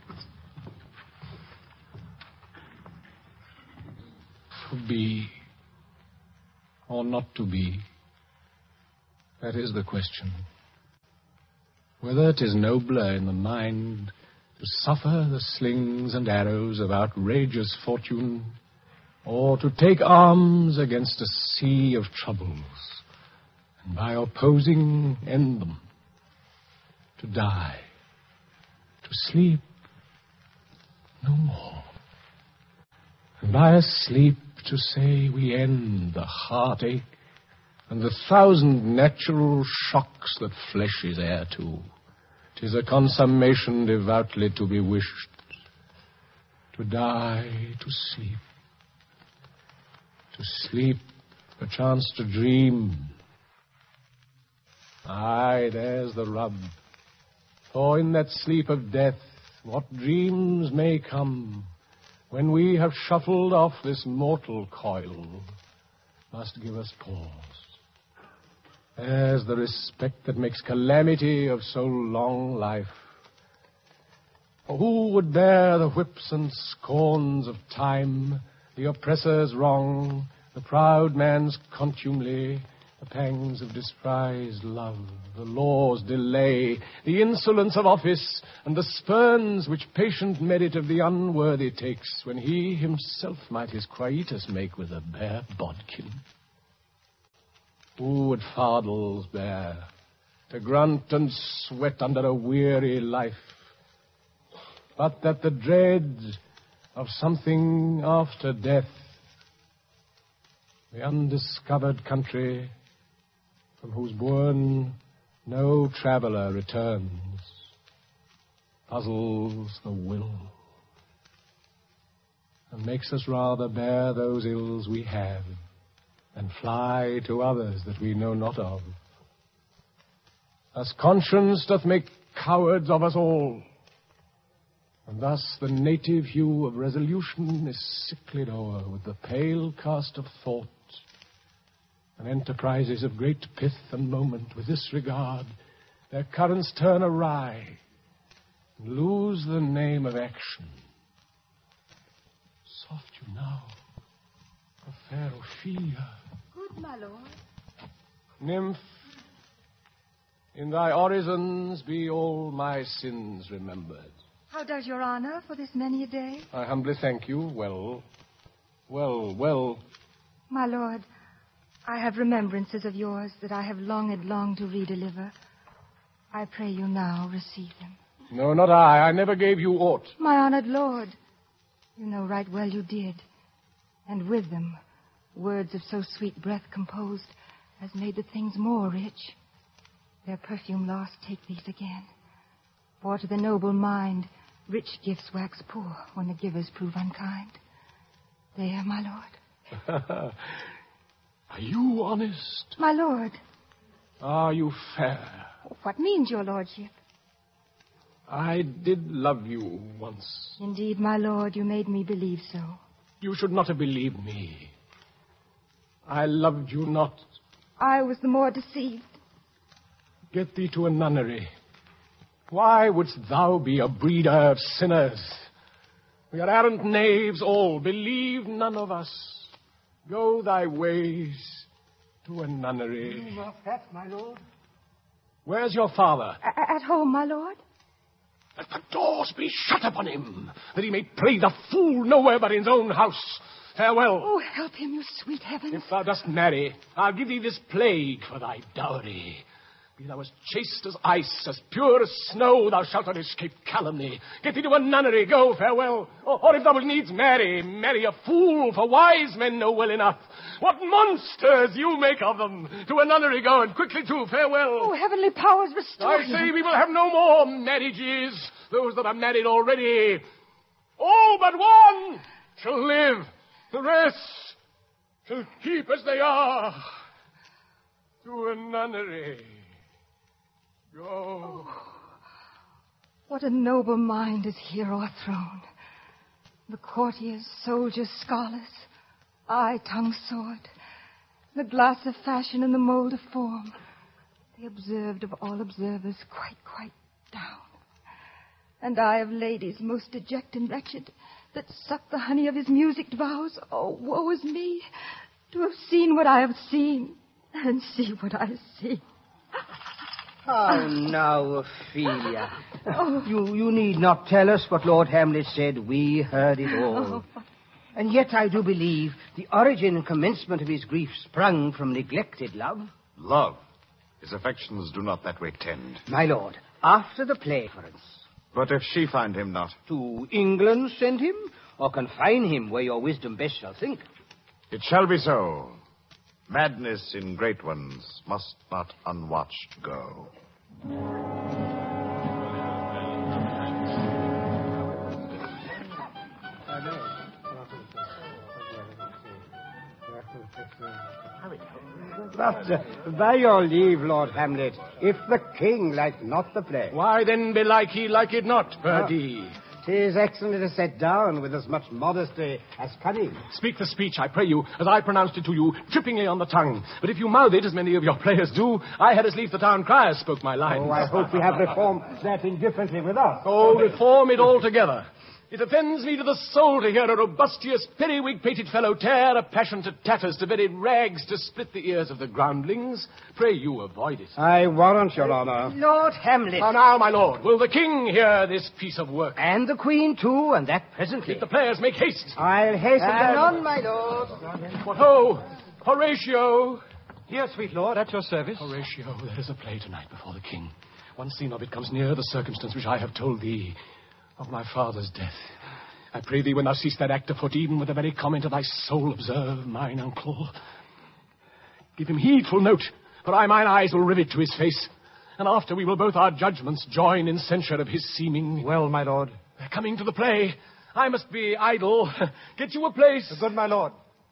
To be or not to be, that is the question. Whether it is nobler in the mind to suffer the slings and arrows of outrageous fortune, or to take arms against a sea of troubles, and by opposing end them, to die, to sleep no more, and by a sleep to say we end the heartache and the 1,000 natural shocks that flesh is heir to. 'Tis a consummation devoutly to be wished, to die, to sleep, perchance to dream. Aye, there's the rub. For in that sleep of death, what dreams may come, when we have shuffled off this mortal coil, must give us pause. There's the respect that makes calamity of so long life. For who would bear the whips and scorns of time, the oppressor's wrong, the proud man's contumely, the pangs of despised love, the law's delay, the insolence of office, and the spurns which patient merit of the unworthy takes, when he himself might his quietus make with a bare bodkin? Who would fardels bear, to grunt and sweat under a weary life, but that the dread of something after death, the undiscovered country from whose bourne no traveler returns, puzzles the will, and makes us rather bear those ills we have and fly to others that we know not of. Thus conscience doth make cowards of us all, and thus the native hue of resolution is sicklied o'er with the pale cast of thought, and enterprises of great pith and moment with this regard, their currents turn awry and lose the name of action. Soft you now, O fair Ophelia. Good, my lord. Nymph, in thy orisons be all my sins remembered. How does your honor for this many a day? I humbly thank you. Well. My lord, I have remembrances of yours that I have longed to redeliver. I pray you now receive them. No, not I. I never gave you aught. My honored lord, you know right well you did. And with them, words of so sweet breath composed as made the things more rich. Their perfume lost, take these again. For to the noble mind, rich gifts wax poor when the givers prove unkind. There, my lord. Are you honest? My lord. Are you fair? What means your lordship? I did love you once. Indeed, my lord, you made me believe so. You should not have believed me. I loved you not. I was the more deceived. Get thee to a nunnery. Why wouldst thou be a breeder of sinners? We are arrant knaves all. Believe none of us. Go thy ways to a nunnery. Not that, my lord. Where's your father? At home, my lord. Let the doors be shut upon him, that he may play the fool nowhere but in his own house. Farewell. Oh, help him, you sweet heavens. If thou dost marry, I'll give thee this plague for thy dowry. Be thou as chaste as ice, as pure as snow, thou shalt not escape calumny. Get thee to a nunnery, go, farewell. Or if thou wilt needs marry a fool, for wise men know well enough what monsters you make of them. To a nunnery go, and quickly too, farewell. Oh, heavenly powers, restore I say we will have no more marriages. Those that are married already, all but one, shall live. The rest shall keep as they are. To a nunnery. Go. Oh, what a noble mind is here o'erthrown. The courtiers, soldiers, scholars, eye, tongue, sword, the glass of fashion and the mold of form, the observed of all observers, quite down. And I of ladies most dejected and wretched, that suck the honey of his musicked vows. Oh, woe is me, to have seen what I have seen, and see what I see. Oh, now, Ophelia. You need not tell us what Lord Hamlet said. We heard it all. And yet I do believe the origin and commencement of his grief sprung from neglected love. Love? His affections do not that way tend. My lord, after the play, for instance. But if she find him not? To England send him, or confine him where your wisdom best shall think. It shall be so. Madness in great ones must not unwatched go. But by your leave, Lord Hamlet, if the king like not the play. Why then belike he like it not, Perdie? 'Tis excellently to set down with as much modesty as cunning. Speak the speech, I pray you, as I pronounced it to you, trippingly on the tongue. But if you mouth it, as many of your players do, I had as lief the town criers spoke my lines. Oh, I hope we have reformed that indifferently with us. Oh, reform it altogether. It offends me to the soul to hear a robustious, periwig-pated fellow tear a passion to tatters, to very rags, to split the ears of the groundlings. Pray you avoid it. I warrant, your honor. Lord Hamlet. Now, my lord, will the king hear this piece of work? And the queen, too, and that presently. If the players make haste. I'll hasten them. On, my lord. What ho! Horatio! Yes, sweet lord, at your service. Horatio, there is a play tonight before the king. One scene of it comes near the circumstance which I have told thee. Of my father's death. I pray thee, when thou seest that act afoot, even with the very comment of thy soul, observe mine uncle. Give him heedful note, for mine eyes will rivet to his face, and after we will both our judgments join in censure of his seeming. Well, my lord. They're coming to the play. I must be idle. Get you a place. Good, my lord.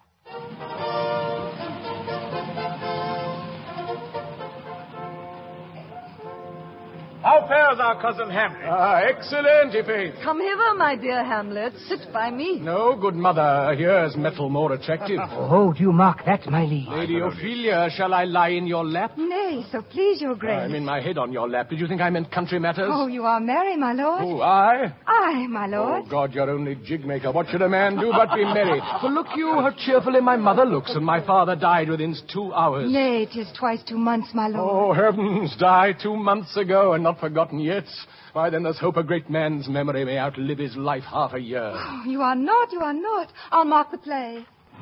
How fares our cousin Hamlet? Excellent, i'faith. Come hither, my dear Hamlet. Sit by me. No, good mother. Here's metal more attractive. Oh, do you mark that, my liege? Lady Ophelia, shall I lie in your lap? Nay, so please your grace. I'm in my head on your lap. Did you think I meant country matters? Oh, you are merry, my lord. Oh, I? Aye, my lord. Oh, God, you're only jig-maker. What should a man do but be merry? For look you, how cheerfully my mother looks, and my father died within 2 hours. Nay, 'tis twice 2 months, my lord. Oh, heavens, died 2 months ago, and not for forgotten yet. Why, then there's hope a great man's memory may outlive his life half a year. Oh, you are not. I'll mark the play.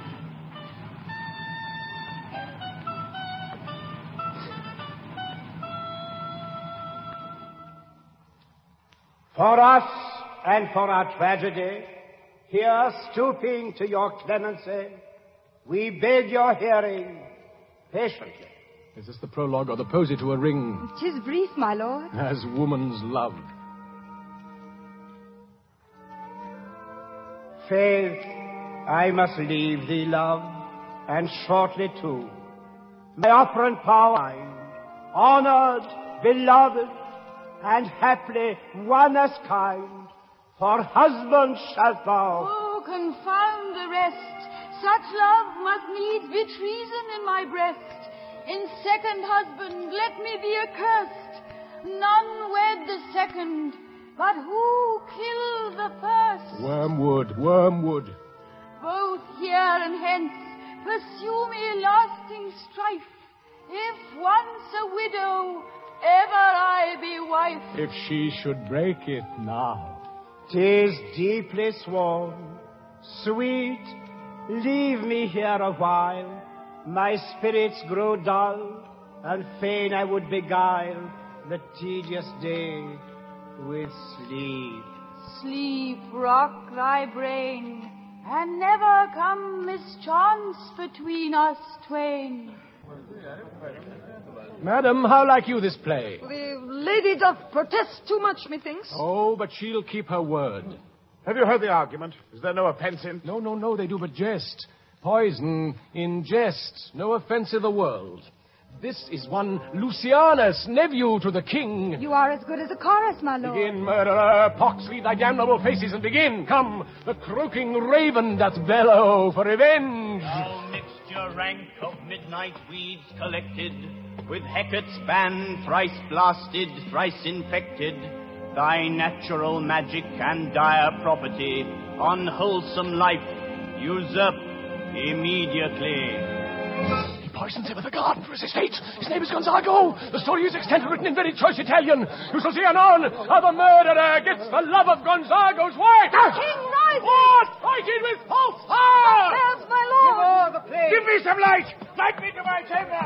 For us and for our tragedy, here stooping to your clemency, we beg your hearing patiently. Is this the prologue or the posy to a ring? 'Tis brief, my lord. As woman's love. Faith, I must leave thee, love, and shortly too. My operant power, honored, beloved, and haply one as kind, for husband shalt thou. Oh, confound the rest. Such love must needs be treason in my breast. In second husband let me be accursed. None wed the second, but who kill the first? Wormwood. Both here and hence pursue me lasting strife. If once a widow, ever I be wife. If she should break it now. 'Tis deeply sworn. Sweet, leave me here a while. My spirits grow dull, and fain I would beguile the tedious day with sleep. Sleep rock thy brain, and never come mischance between us twain. Madam, how like you this play? The lady doth protest too much, methinks. Oh, but she'll keep her word. Have you heard the argument? Is there no offense in? No, they do but jest. Poison in jest. No offense in the world. This is one Lucianus, nephew to the king. You are as good as a chorus, my lord. Begin, murderer, pox lead thy damnable faces, and begin. Come, the croaking raven doth bellow for revenge. Thou mixture rank of midnight weeds collected, with Hecate's ban thrice blasted, thrice infected, thy natural magic and dire property, unwholesome life, usurp immediately. He poisons him with a garden for his estate. His name is Gonzago. The story is extant, written in very choice Italian. You shall see anon how the murderer gets the love of Gonzago's wife. The king rises! What? Fighting with false heart! There's my lord! Give me some light! Light me to my chamber!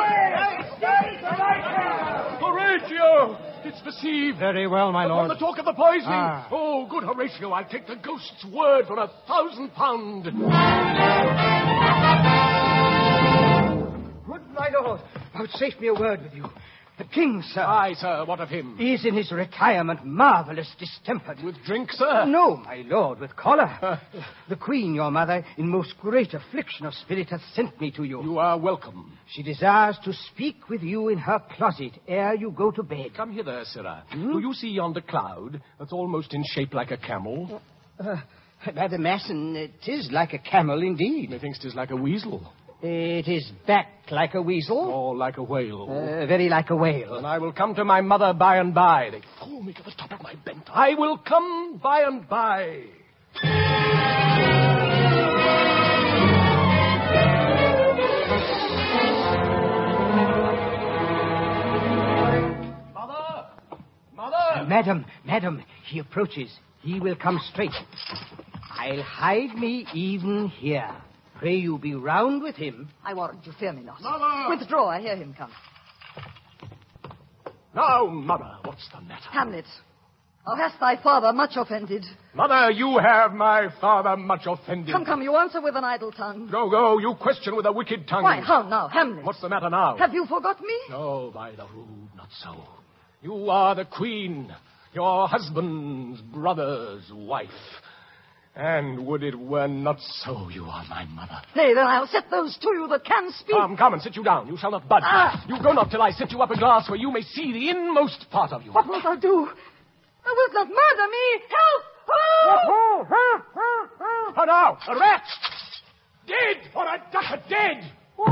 Horatio! It's perceived. Very well, my lord. Upon the talk of the poisoning. Oh, good Horatio, I'll take the ghost's word for £1,000. Good my lord, vouchsafe me a word with you. The king, sir. Aye, sir, what of him? Is in his retirement marvelous distempered. With drink, sir? No, my lord, with choler. The queen, your mother, in most great affliction of spirit, hath sent me to you. You are welcome. She desires to speak with you in her closet ere you go to bed. Come hither, sirrah. Do you see yonder cloud that's almost in shape like a camel? By the mason, 'tis like a camel indeed. Methinks 'tis like a weasel. It is backed like a weasel. Or like a whale. Very like a whale. And I will come to my mother by and by. They fool me to the top of my bent. I will come by and by. Mother! Madam, he approaches. He will come straight. I'll hide me even here. Pray you be round with him. I warrant you fear me not. Mother! Withdraw, I hear him come. Now, mother, what's the matter? Hamlet, how hast thy father much offended? Mother, you have my father much offended. Come, you answer with an idle tongue. Go, you question with a wicked tongue. Why, how now, Hamlet? What's the matter now? Have you forgot me? No, by the rood, not so. You are the queen, your husband's brother's wife. And would it were not so, you are my mother. Nay, then I'll set those to you that can speak. Come and sit you down. You shall not budge. You go not till I set you up a glass where you may see the inmost part of you. What wilt thou do? Thou wilt not murder me. Help! Oh, now, a rat! Dead, or a ducat dead!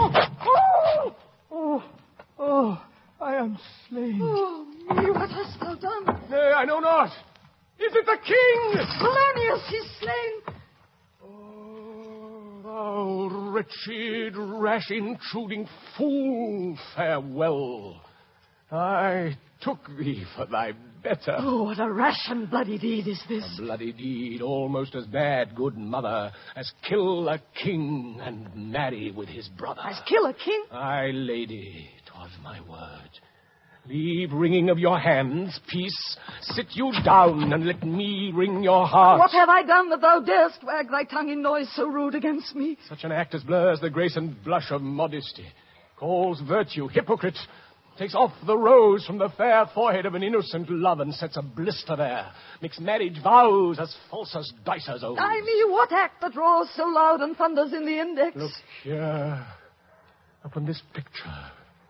Oh, I am slain. Oh, me, what hast thou done? Nay, I know not. Is it the king? Polonius is slain. Oh, thou wretched, rash, intruding fool, farewell. I took thee for thy better. Oh, what a rash and bloody deed is this. A bloody deed almost as bad, good mother, as kill a king and marry with his brother. As kill a king? Aye, lady, 'twas my word. Leave wringing of your hands, peace. Sit you down and let me wring your heart. What have I done that thou darest wag thy tongue in noise so rude against me? Such an act as blurs the grace and blush of modesty, calls virtue hypocrite, takes off the rose from the fair forehead of an innocent love and sets a blister there, makes marriage vows as false as dicer's oaths. I me, what act that roars so loud and thunders in the index? Look here, upon this picture,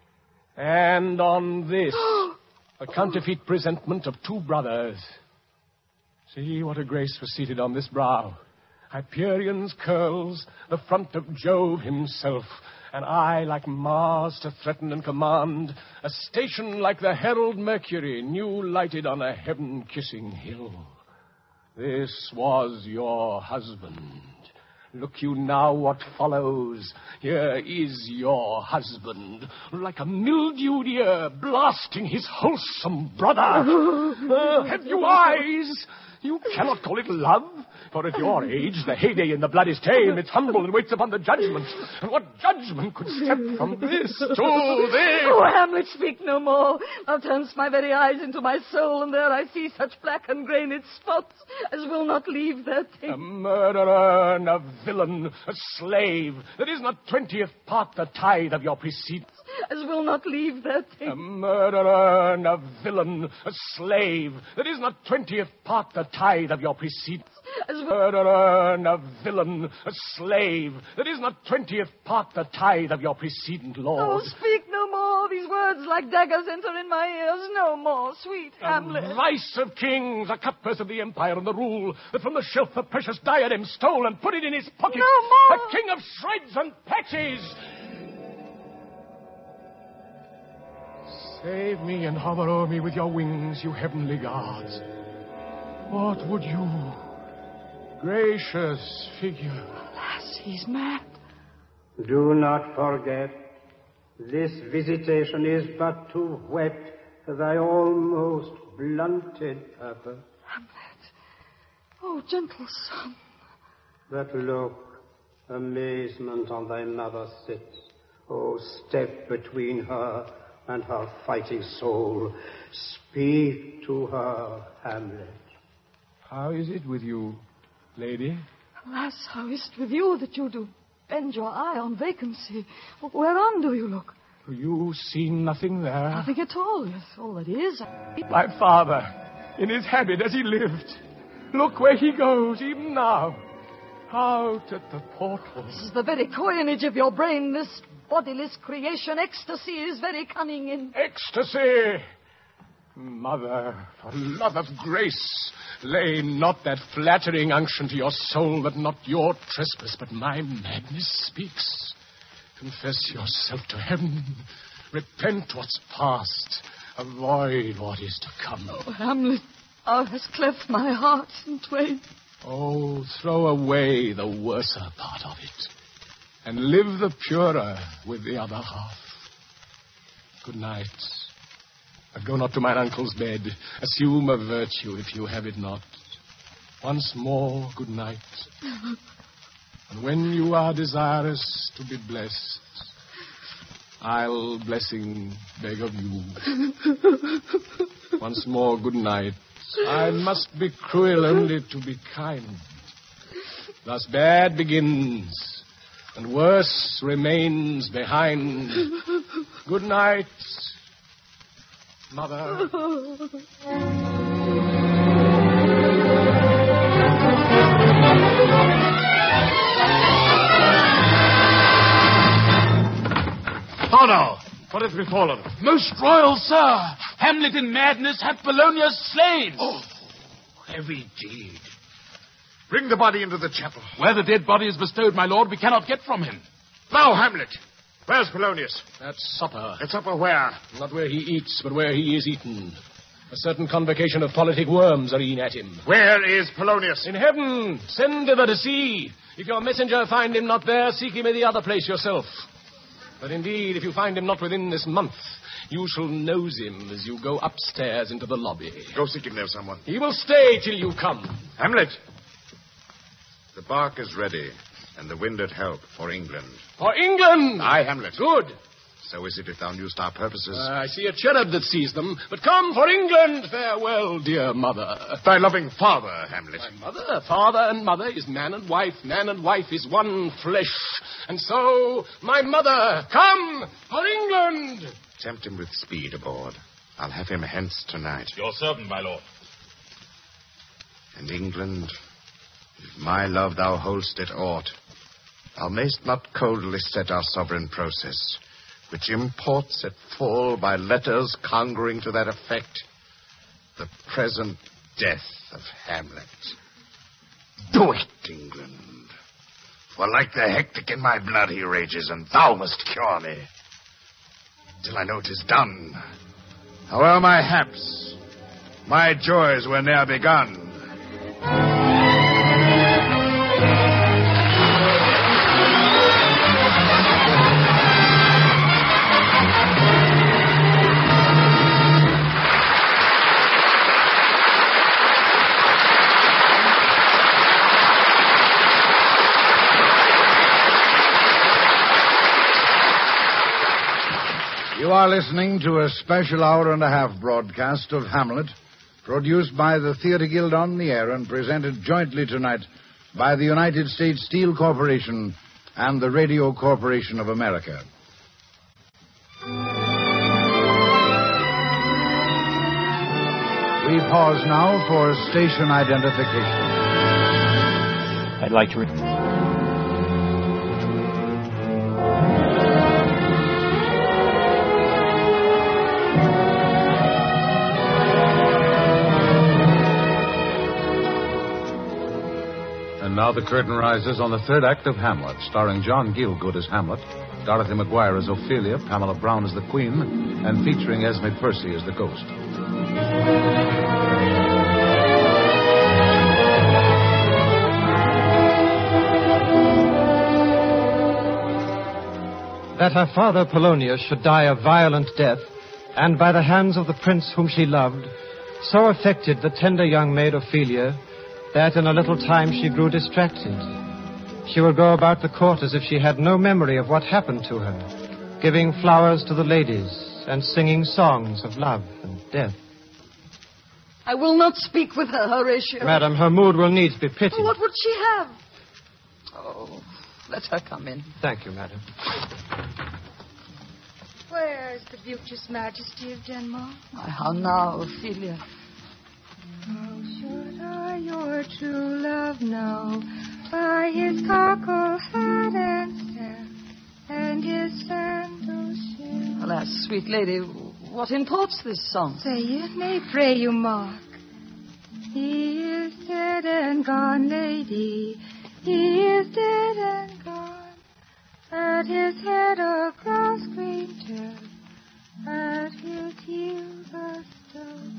and on this, a counterfeit presentment of two brothers. See what a grace was seated on this brow. Hyperion's curls, the front of Jove himself, an eye like Mars to threaten and command, a station like the herald Mercury, new lighted on a heaven-kissing hill. This was your husband. Look you now what follows. Here is your husband, like a mildewed ear, blasting his wholesome brother. Have you eyes? You cannot call it love, for at your age the heyday in the blood is tame. It's humble and waits upon the judgment. And what judgment could step from this to this? Oh, Hamlet, speak no more. Thou turnest my very eyes into my soul, and there I see such black and grained spots as will not leave their taint. A murderer and a villain, a slave, that is not 20th part the tithe of your preceipts. As will not leave their taint. A murderer and a villain, a slave, that is not 20th part the tithe of your preceipts. As murderer and a villain, a slave, that is not 20th part the tithe of your precedent laws. Oh, speak no more. These words like daggers enter in my ears. No more, sweet Hamlet. A vice of kings, a cutpurse of the empire and the rule, that from the shelf the precious diadem stole and put it in his pocket. No more. A king of shreds and patches. Save me and hover o'er me with your wings, you heavenly gods. What would you, gracious figure? Alas, he's mad. Do not forget, this visitation is but to whet thy almost blunted purpose. Hamlet, oh, gentle son. That look, amazement on thy mother sits. Oh, step between her and her fighting soul. Speak to her, Hamlet. How is it with you, lady? Alas, how is it with you that you do bend your eye on vacancy? Whereon do you look? You see nothing there? Nothing at all, yes, all that is. My father, in his habit as he lived. Look where he goes, even now. Out at the portal. This is the very coinage of your brain, this bodiless creation. Ecstasy is very cunning in... Ecstasy! Mother, for love of grace, lay not that flattering unction to your soul that not your trespass but my madness speaks. Confess yourself to heaven. Repent what's past. Avoid what is to come. Oh, Hamlet, thou hast cleft my heart in twain. Oh, throw away the worser part of it, and live the purer with the other half. Good night. But go not to mine uncle's bed. Assume a virtue if you have it not. Once more, good night. And when you are desirous to be blessed, I'll blessing beg of you. Once more, good night. I must be cruel only to be kind. Thus bad begins, and worse remains behind. Good night, Mother. How now? What hath befallen? Most royal sir, Hamlet in madness hath Polonius slain. Oh, heavy deed. Bring the body into the chapel. Where the dead body is bestowed, my lord, we cannot get from him. Now, Hamlet, where's Polonius? At supper. At supper where? Not where he eats, but where he is eaten. A certain convocation of politic worms are eating at him. Where is Polonius? In heaven. Send thither to see. If your messenger find him not there, seek him in the other place yourself. But indeed, if you find him not within this month, you shall nose him as you go upstairs into the lobby. Go seek him there, someone. He will stay till you come. Hamlet! The bark is ready, and the wind at help for England. For England! Aye, Hamlet. Good. So is it if thou knewst our purposes. I see a cherub that sees them. But come for England. Farewell, dear mother. Thy loving father, Hamlet. My mother, father and mother is man and wife. Man and wife is one flesh. And so, my mother, come for England. Tempt him with speed aboard. I'll have him hence tonight. Your servant, my lord. And England, if my love thou hold'st at aught, thou mayst not coldly set our sovereign process, which imports at full by letters conjuring to that effect the present death of Hamlet. Do it, England. For like the hectic in my blood he rages, and thou must cure me. Till I know 'tis done. However my haps, my joys were ne'er begun. You are listening to a special hour-and-a-half broadcast of Hamlet, produced by the Theatre Guild on the Air and presented jointly tonight by the United States Steel Corporation and the Radio Corporation of America. We pause now for station identification. I'd like to... And now the curtain rises on the third act of Hamlet, starring John Gielgud as Hamlet, Dorothy McGuire as Ophelia, Pamela Brown as the Queen, and featuring Esme Percy as the Ghost. That her father Polonius should die a violent death, and by the hands of the prince whom she loved, so affected the tender young maid Ophelia that in a little time she grew distracted. She would go about the court as if she had no memory of what happened to her, giving flowers to the ladies and singing songs of love and death. I will not speak with her, Horatio. Madam, her mood will needs be pitied. What would she have? Oh, let her come in. Thank you, madam. Where is the beauteous majesty of Denmark? How now, Ophelia? How should I your true love know by his cockle hat and staff and his sandal shoe? Alas, sweet lady, what imports this song? Say it, nay, pray you mark. He is dead and gone, lady. He is dead and gone. At his head a grass green turf, at his heels a stone.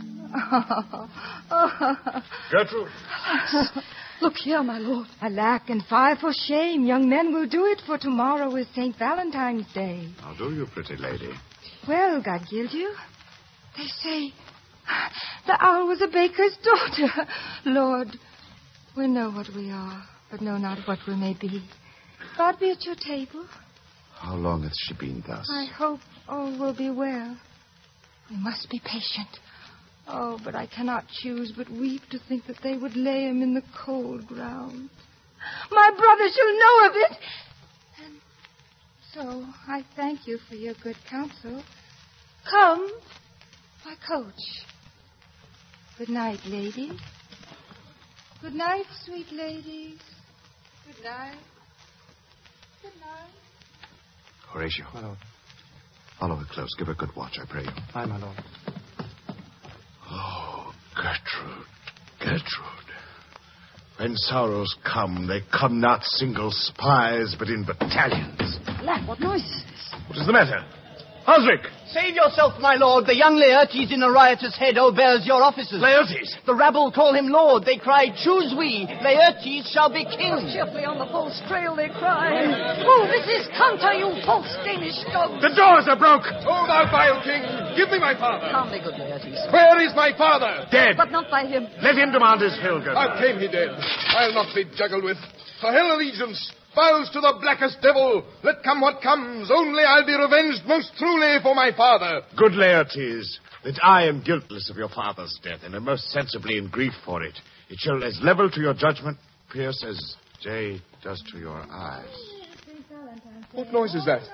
Gertrude. Alas, look here, my lord. Alack and fie for shame. Young men will do it, for tomorrow is St. Valentine's Day. How do you, pretty lady? Well, God gild you. They say the owl was a baker's daughter. Lord, we know what we are, but know not what we may be. God be at your table. How long hath she been thus? I hope all will be well. We must be patient. Oh, but I cannot choose but weep to think that they would lay him in the cold ground. My brother shall know of it. And so I thank you for your good counsel. Come, by coach. Good night, ladies. Good night, sweet ladies. Good night. Good night. Horatio. My lord. Follow her close. Give her good watch, I pray you. Aye, my lord. Oh, Gertrude, Gertrude. When sorrows come, they come not single spies, but in battalions. Lad, what noise is this? What is the matter? Osric! Save yourself, my lord. The young Laertes in a riotous head obeys your officers. Laertes? The rabble call him lord. They cry, choose we. Laertes shall be king. Cheerfully on the false trail they cry. Oh, this is Canter, you false Danish dogs. The doors are broke. Oh, thou vile king, give me my father. Calmly, good Laertes. Where is my father? Dead. But not by him. Let him demand his hill, Gilgo. How came he dead? I'll not be juggled with. For hell allegiance, vows to the blackest devil. Let come what comes, only I'll be revenged most truly for my father. Good Laertes, that I am guiltless of your father's death, and am most sensibly in grief for it. It shall as level to your judgment pierce as day does to your eyes. What noise is that?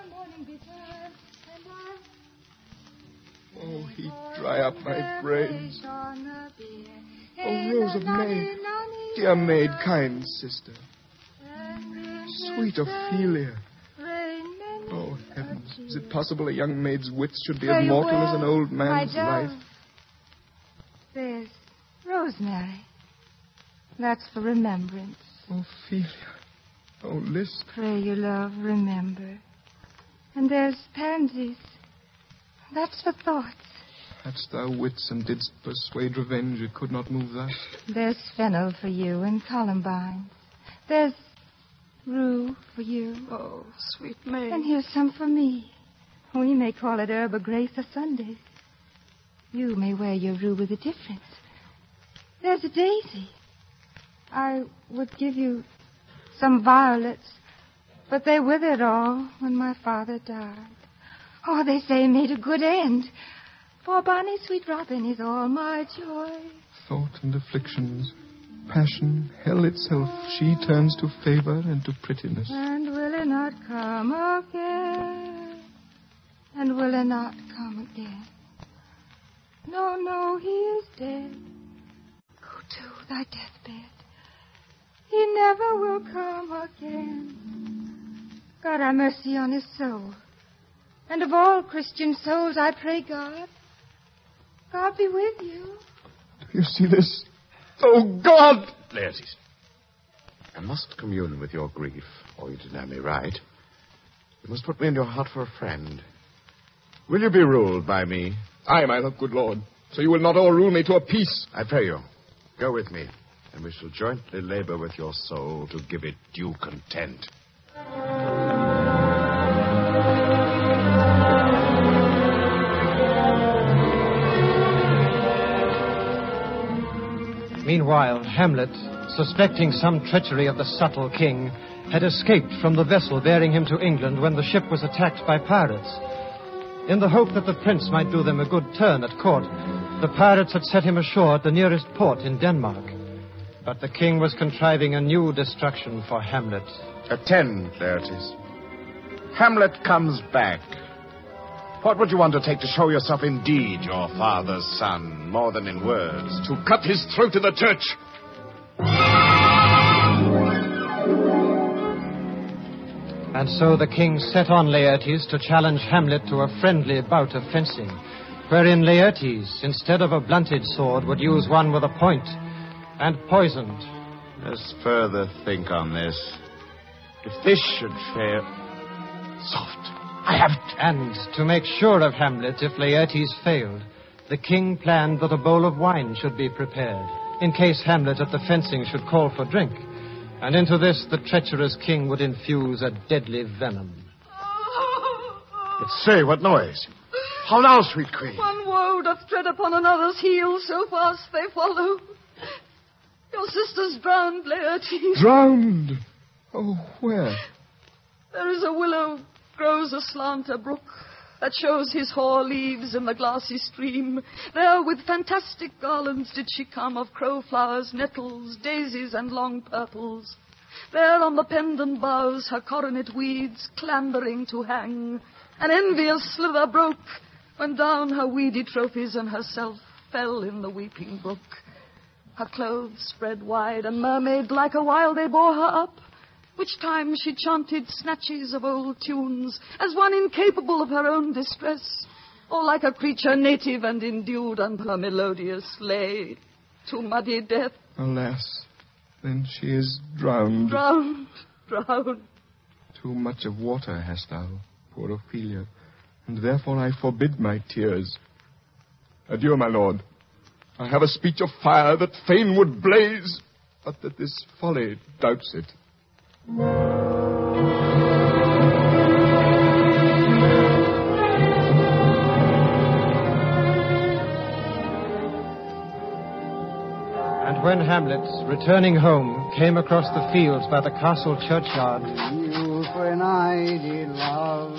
Oh, he dry up my brains. Oh, Rose of May, dear maid, kind sister. Sweet Ophelia. Oh, heavens. Is it possible a young maid's wits should be as mortal as an old man's life? There's rosemary. That's for remembrance. Ophelia. Oh, list. Pray you, love, remember. And there's pansies. That's for thoughts. Hadst thou wits and didst persuade revenge, it could not move thus. There's fennel for you and columbine. There's rue for you. Oh, sweet maid. And here's some for me. We may call it herb of grace or Sunday. You may wear your rue with a difference. There's a daisy. I would give you some violets, but they withered all when my father died. Oh, they say he made a good end. For bonny sweet robin is all my joy. Thought and afflictions, passion, hell itself, she turns to favor and to prettiness. And will it not come again? And will it not come again? No, no, he is dead. Go to thy deathbed. He never will come again. God have mercy on his soul. And of all Christian souls, I pray God be with you. Do you see this? Oh, God! Laertes, I must commune with your grief, or you deny me right. You must put me in your heart for a friend. Will you be ruled by me? Aye, my love, good lord. So you will not overrule me to a peace. I pray you, go with me, and we shall jointly labor with your soul to give it due content. Meanwhile, Hamlet, suspecting some treachery of the subtle king, had escaped from the vessel bearing him to England when the ship was attacked by pirates. In the hope that the prince might do them a good turn at court, the pirates had set him ashore at the nearest port in Denmark. But the king was contriving a new destruction for Hamlet. Attend, Laertes. Hamlet comes back. What would you undertake to show yourself indeed your father's son, more than in words? To cut his throat in the church. And so the king set on Laertes to challenge Hamlet to a friendly bout of fencing, wherein Laertes, instead of a blunted sword, would use one with a point, and poisoned. Let's further think on this. If this should fail... Soft. I have it. And to make sure of Hamlet, if Laertes failed, the king planned that a bowl of wine should be prepared, in case Hamlet at the fencing should call for drink. And into this the treacherous king would infuse a deadly venom. But say, what noise? How now, sweet queen? One woe doth tread upon another's heels, so fast they follow. Your sister's drowned, Laertes. Drowned? Oh, where? There is a willow grows aslant a brook that shows his hoar leaves in the glassy stream. There with fantastic garlands did she come of crowflowers, nettles, daisies, and long purples. There on the pendant boughs her coronet weeds clambering to hang. An envious slither broke when down her weedy trophies and herself fell in the weeping brook. Her clothes spread wide and mermaid like a while they bore her up, which time she chanted snatches of old tunes, as one incapable of her own distress, or like a creature native and endued unto her melodious lay, to muddy death. Alas, then she is drowned. Drowned. Too much of water hast thou, poor Ophelia. and therefore I forbid my tears. Adieu, my lord. I have a speech of fire that fain would blaze, but that this folly doubts it. And when Hamlet, returning home, came across the fields by the castle churchyard, Youth when I did love,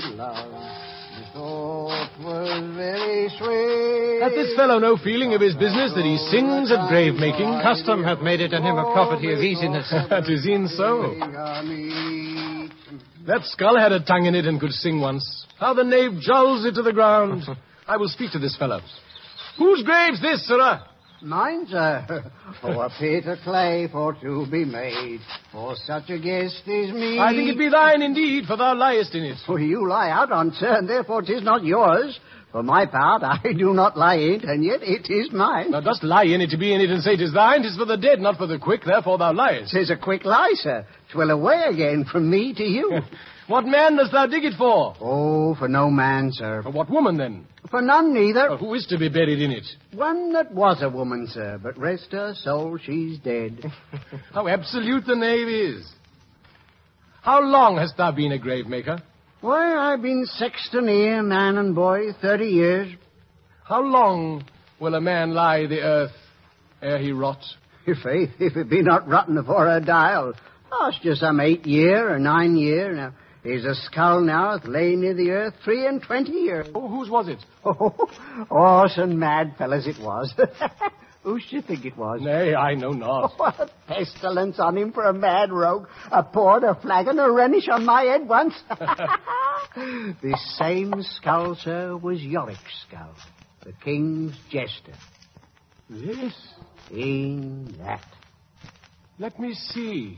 thought was very sweet. Hath this fellow no feeling of his business that he sings at grave making? custom hath made it in him a property of easiness. That is e'en so. That skull had a tongue in it and could sing once. How the knave jolls it to the ground. I will speak to this fellow. Whose grave's this, sirrah? Mine, sir. For a pit of clay for to be made, for such a guest is me. I think it be thine indeed, for thou liest in it. For you lie out on, sir, and therefore 'tis not yours. For my part, I do not lie in it, and yet it is mine. Thou dost lie in it to be in it and say 'tis thine. 'Tis for the dead, not for the quick, therefore thou liest. 'Tis a quick lie, sir. 'Twill away again from me to you. What man dost thou dig it for? Oh, for no man, sir. For what woman, then? For none, neither. Who is to be buried in it? One that was a woman, sir, but rest her soul, she's dead. How absolute the knave is. How long hast thou been a grave maker? Why, I've been sexton here, man and boy, 30 years. How long will a man lie the earth ere he rot? Faith, if it be not rotten afore a dial. Ask you some 8 year or 9 year. Now, here's a skull now hath lain near the earth 23 years. Oh, whose was it? Oh, some mad fellas it was. Who should think it was? Nay, I know not. What a pestilence on him for a mad rogue. A poured a flagon of Rhenish on my head once. This same skull, sir, was Yorick's skull, the king's jester. This? In that. Let me see.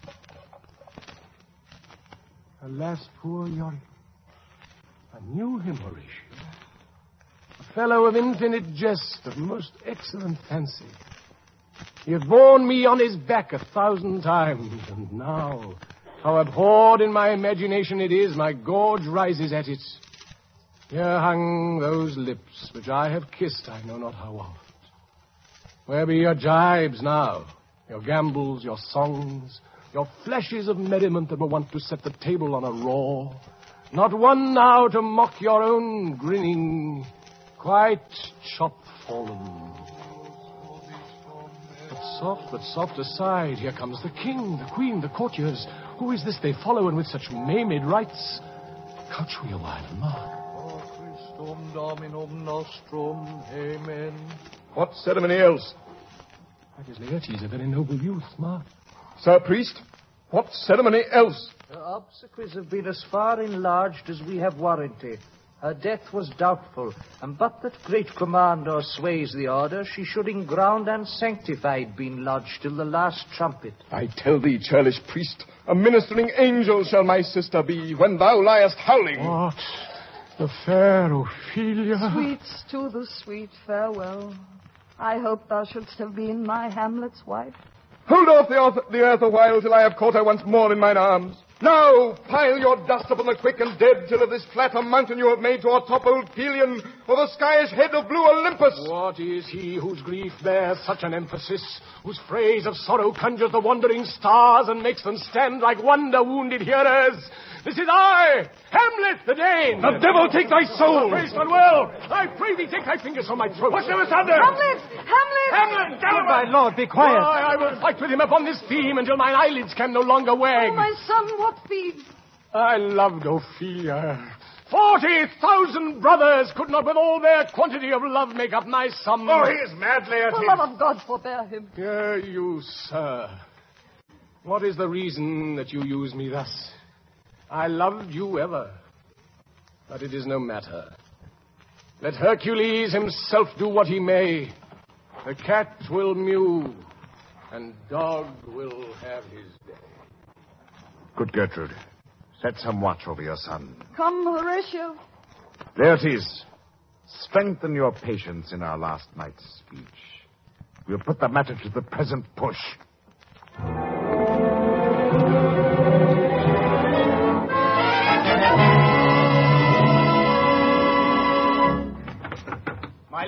Alas, poor Yorick. I knew him, Horatio. A fellow of infinite jest, of most excellent fancy. He hath borne me on his back 1,000 times, and now, how abhorred in my imagination it is, my gorge rises at it. Here hung those lips which I have kissed I know not how oft. Where be your jibes now? Your gambols, your songs, your flashes of merriment that were wont to set the table on a roar. Not one now to mock your own grinning, quite chop-fallen. But soft aside. Here comes the king, the queen, the courtiers. Who is this they follow, and with such maimed rites? Couch we a while, mark. Christum Dominum nostrum, amen. What ceremony else? That is Laertes, a very noble youth, mark. Sir Priest, what ceremony else? Her obsequies have been as far enlarged as we have warranty. Her death was doubtful, and but that great commander sways the order, she should in ground and sanctified been lodged till the last trumpet. I tell thee, churlish priest, a ministering angel shall my sister be when thou liest howling. What? The fair Ophelia? Sweets to the sweet, farewell. I hope thou shouldst have been my Hamlet's wife. Hold off the earth a while till I have caught her once more in mine arms. Now, pile your dust upon the quick and dead till of this flat a mountain you have made to our top old Pelion, or the skyish head of blue Olympus. What is he whose grief bears such an emphasis, whose phrase of sorrow conjures the wandering stars and makes them stand like wonder-wounded hearers? This is I, Hamlet the Dane. The devil take thy soul! Praise unwell. I pray thee, take thy fingers from my throat. What's there asunder? Hamlet! Hamlet! Hamlet! Good, my lord, be quiet. I will fight with him upon this theme until mine eyelids can no longer wag. Oh, my son, what theme? I loved Ophelia. 40,000 brothers could not with all their quantity of love make up my sum. Oh, he is mad, Laertes. For love of God, forbear him. Hear you, sir. What is the reason that you use me thus? I loved you ever, but it is no matter. Let Hercules himself do what he may. The cat will mew, and dog will have his day. Good Gertrude, set some watch over your son. Come, Horatio. Laertes, strengthen your patience in our last night's speech. We'll put the matter to the present push.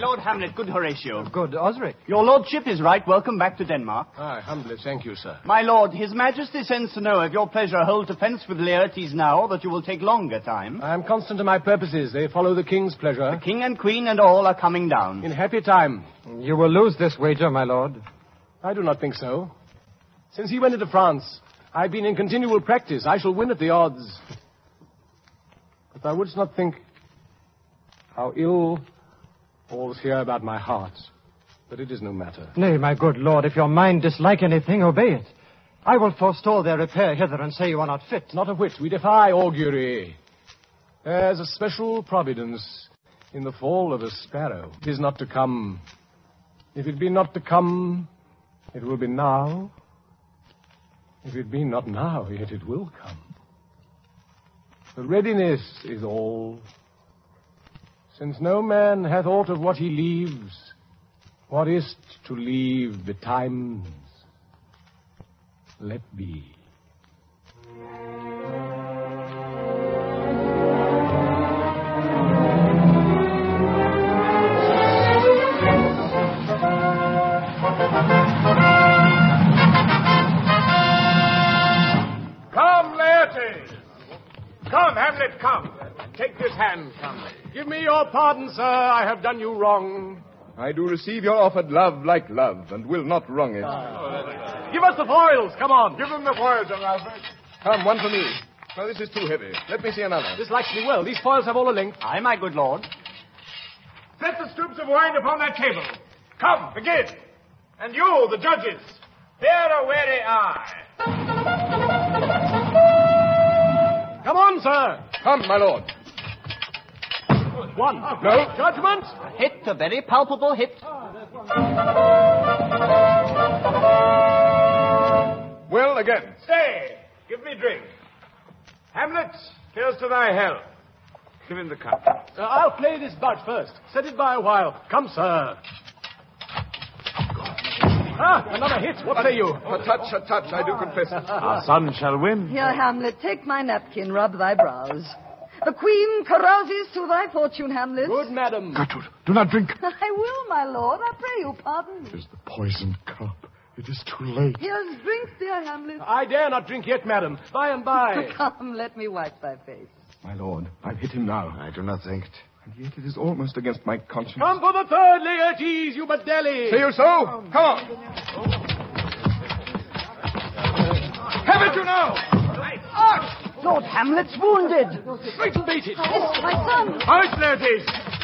Lord Hamlet, good Horatio. Good Osric. Your lordship is right. Welcome back to Denmark. Aye, humbly thank you, sir. My lord, His Majesty sends to know if your pleasure hold defence with Laertes now, or that you will take longer time. I am constant to my purposes. They follow the king's pleasure. The king and queen and all are coming down. In happy time. You will lose this wager, my lord. I do not think so. Since he went into France, I've been in continual practice. I shall win at the odds. But thou wouldst not think how ill all's here about my heart. But it is no matter. Nay, my good lord, if your mind dislike anything, obey it. I will forestall their repair hither and say you are not fit. Not a whit. We defy augury. There's a special providence in the fall of a sparrow. It is not to come. If it be not to come, it will be now. If it be not now, yet it will come. The readiness is all. Since no man hath aught of what he leaves, what is't to leave betimes? Let be. Come, Laertes. Come, Hamlet, come. Take this hand from me. Give me your pardon, sir. I have done you wrong. I do receive your offered love like love, and will not wrong it. Give us the foils. Come on. Give them the foils, Sir Alfred. Come, one for me. No, this is too heavy. Let me see another. This likes me well. These foils have all a length. Aye, my good lord. Set the stoops of wine upon that table. Come, begin. And you, the judges, bear a wary eye. Come on, sir. Come, my lord. One. No. Judgment. A hit, a very palpable hit. Well, again. Stay. Give me drink. Hamlet, here's to thy health. Give him the cup. I'll play this budge first. Set it by a while. Come, sir. Another hit. What say you? A touch, I do confess. Our son shall win. Here, Hamlet, take my napkin, rub thy brows. The queen carouses to thy fortune, Hamlet. Good, madam. Gertrude, do not drink. I will, my lord. I pray you pardon me. It is the poisoned cup. It is too late. Here's drink, dear Hamlet. I dare not drink yet, madam. By and by. Come, let me wipe thy face. My lord, I've hit him now. I do not think it. And yet it is almost against my conscience. Come for the third, Laertes, you Badelli. Say you so? Come on. Have it, you now. Lord Hamlet's wounded. Straight and beat it. Yes, my son. Out, Laertes.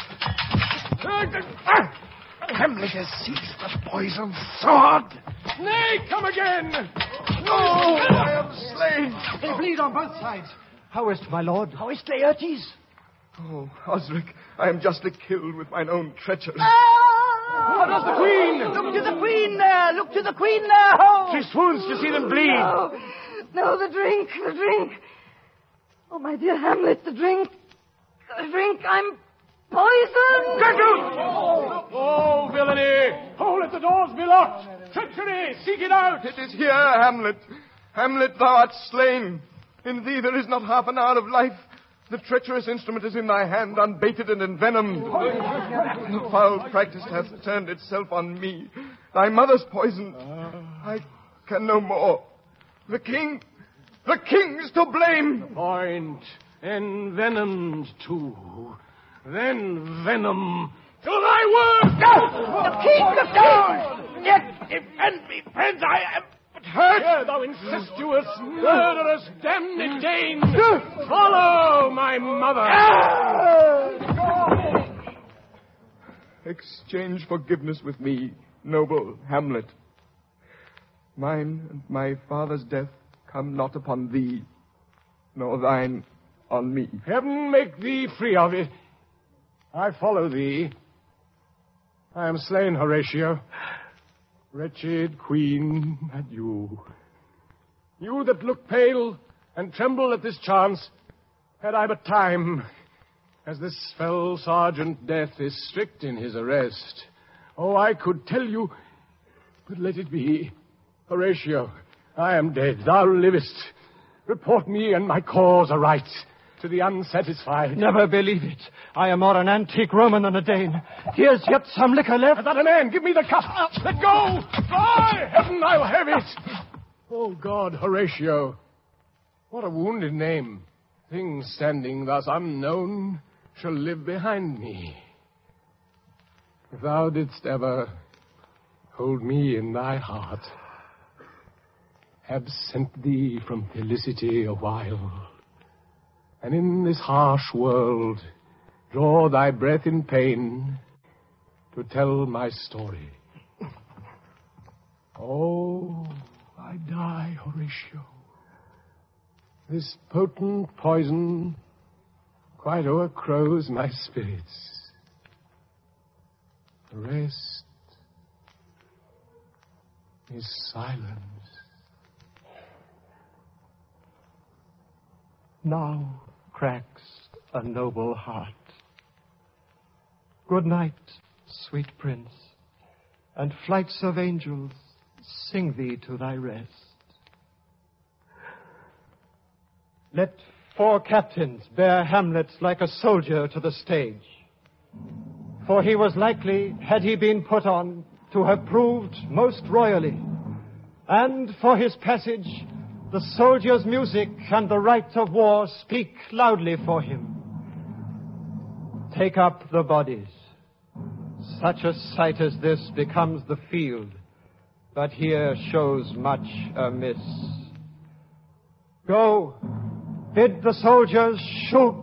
Hamlet has seized the poisoned sword. Nay, come again. No, I am slain. They bleed on both sides. How is't, my lord? How is Laertes? Oh, Osric, I am justly killed with mine own treachery. What does the queen? Look to the queen there. Look to the queen there. Oh. She swoons to see them bleed. No, the drink. Oh, my dear Hamlet, the drink. I'm poisoned. Gertrude! Oh, villainy. Oh, let the doors be locked. Treachery. Seek it out. It is here, Hamlet. Hamlet, thou art slain. In thee there is not half an hour of life. The treacherous instrument is in thy hand, unbaited and envenomed. The foul practice hath turned itself on me. Thy mother's poisoned. I can no more. The king's to blame. The point. Envenomed, too. Then venom. To thy word! The king! Yet defend me, friends. I am but hurt. Here, thou incestuous, murderous, damned Dane. Follow my mother. Exchange forgiveness with me, noble Hamlet. Mine and my father's death come not upon thee, nor thine on me. Heaven make thee free of it. I follow thee. I am slain, Horatio. Wretched queen, adieu. You that look pale and tremble at this chance, had I but time, as this fell Sergeant Death is strict in his arrest. Oh, I could tell you, but let it be. Horatio, I am dead. Thou livest. Report me and my cause aright. to the unsatisfied. Never believe it. I am more an antique Roman than a Dane. Here's yet some liquor left. Is that a man? Give me the cup. Let go! By heaven, I'll have it! Oh, God, Horatio. What a wounded name. Things standing thus unknown shall live behind me. If thou didst ever hold me in thy heart, absent thee from felicity a while, and in this harsh world draw thy breath in pain to tell my story. Oh, I die, Horatio. This potent poison quite o'ercrows my spirits. The rest is silence. Now cracks a noble heart. Good night, sweet prince, and flights of angels sing thee to thy rest. Let 4 captains bear Hamlet like a soldier to the stage. For he was likely, had he been put on, to have proved most royally. And for his passage, the soldier's music and the right of war speak loudly for him. Take up the bodies. Such a sight as this becomes the field, but here shows much amiss. Go, bid the soldiers shoot.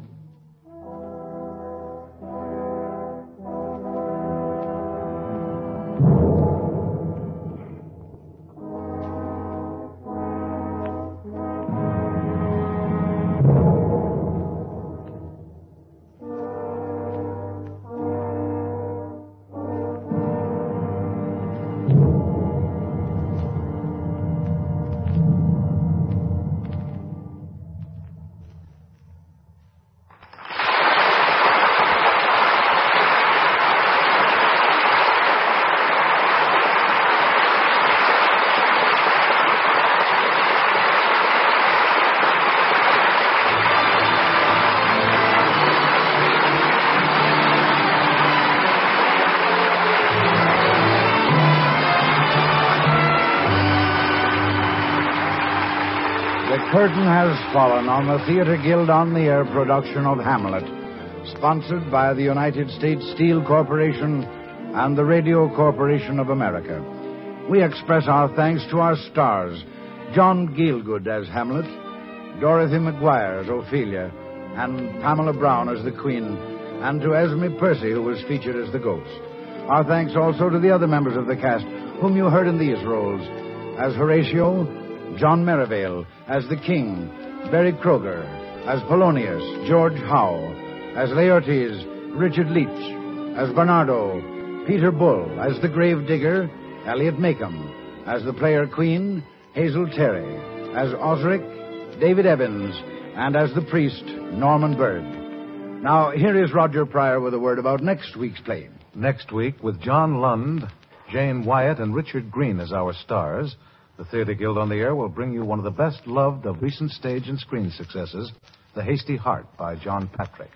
The curtain has fallen on the Theatre Guild on the Air production of Hamlet, sponsored by the United States Steel Corporation and the Radio Corporation of America. We express our thanks to our stars, John Gielgud as Hamlet, Dorothy McGuire as Ophelia, and Pamela Brown as the Queen, and to Esme Percy, who was featured as the Ghost. Our thanks also to the other members of the cast, whom you heard in these roles, as Horatio, John Merivale as the King, Berry Kroger as Polonius, George Howe as Laertes, Richard Leach as Bernardo, Peter Bull as the Grave Digger, Elliot Macomb as the Player Queen, Hazel Terry as Osric, David Evans, and as the priest, Norman Bird. Now, here is Roger Pryor with a word about next week's play. Next week, with John Lund, Jane Wyatt, and Richard Green as our stars, the Theatre Guild on the Air will bring you one of the best-loved of recent stage and screen successes, The Hasty Heart by John Patrick.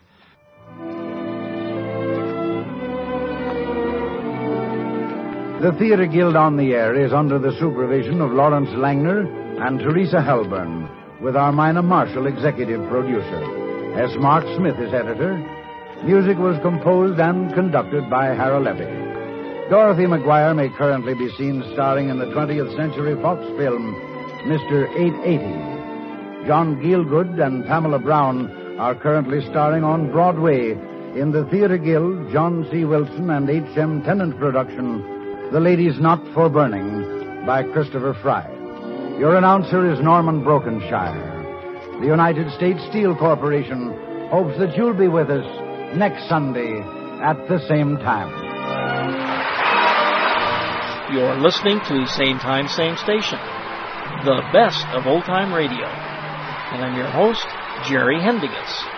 The Theatre Guild on the Air is under the supervision of Lawrence Langner and Teresa Hellburn, with Armina Marshall executive producer. S. Mark Smith is editor. Music was composed and conducted by Harold Levy. Dorothy McGuire may currently be seen starring in the 20th Century Fox film, Mr. 880. John Gielgud and Pamela Brown are currently starring on Broadway in the Theatre Guild, John C. Wilson and H.M. Tennant production, The Ladies Not for Burning, by Christopher Fry. Your announcer is Norman Brokenshire. The United States Steel Corporation hopes that you'll be with us next Sunday at the same time. You're listening to Same Time, Same Station, the best of old-time radio. And I'm your host, Jerry Hendigas.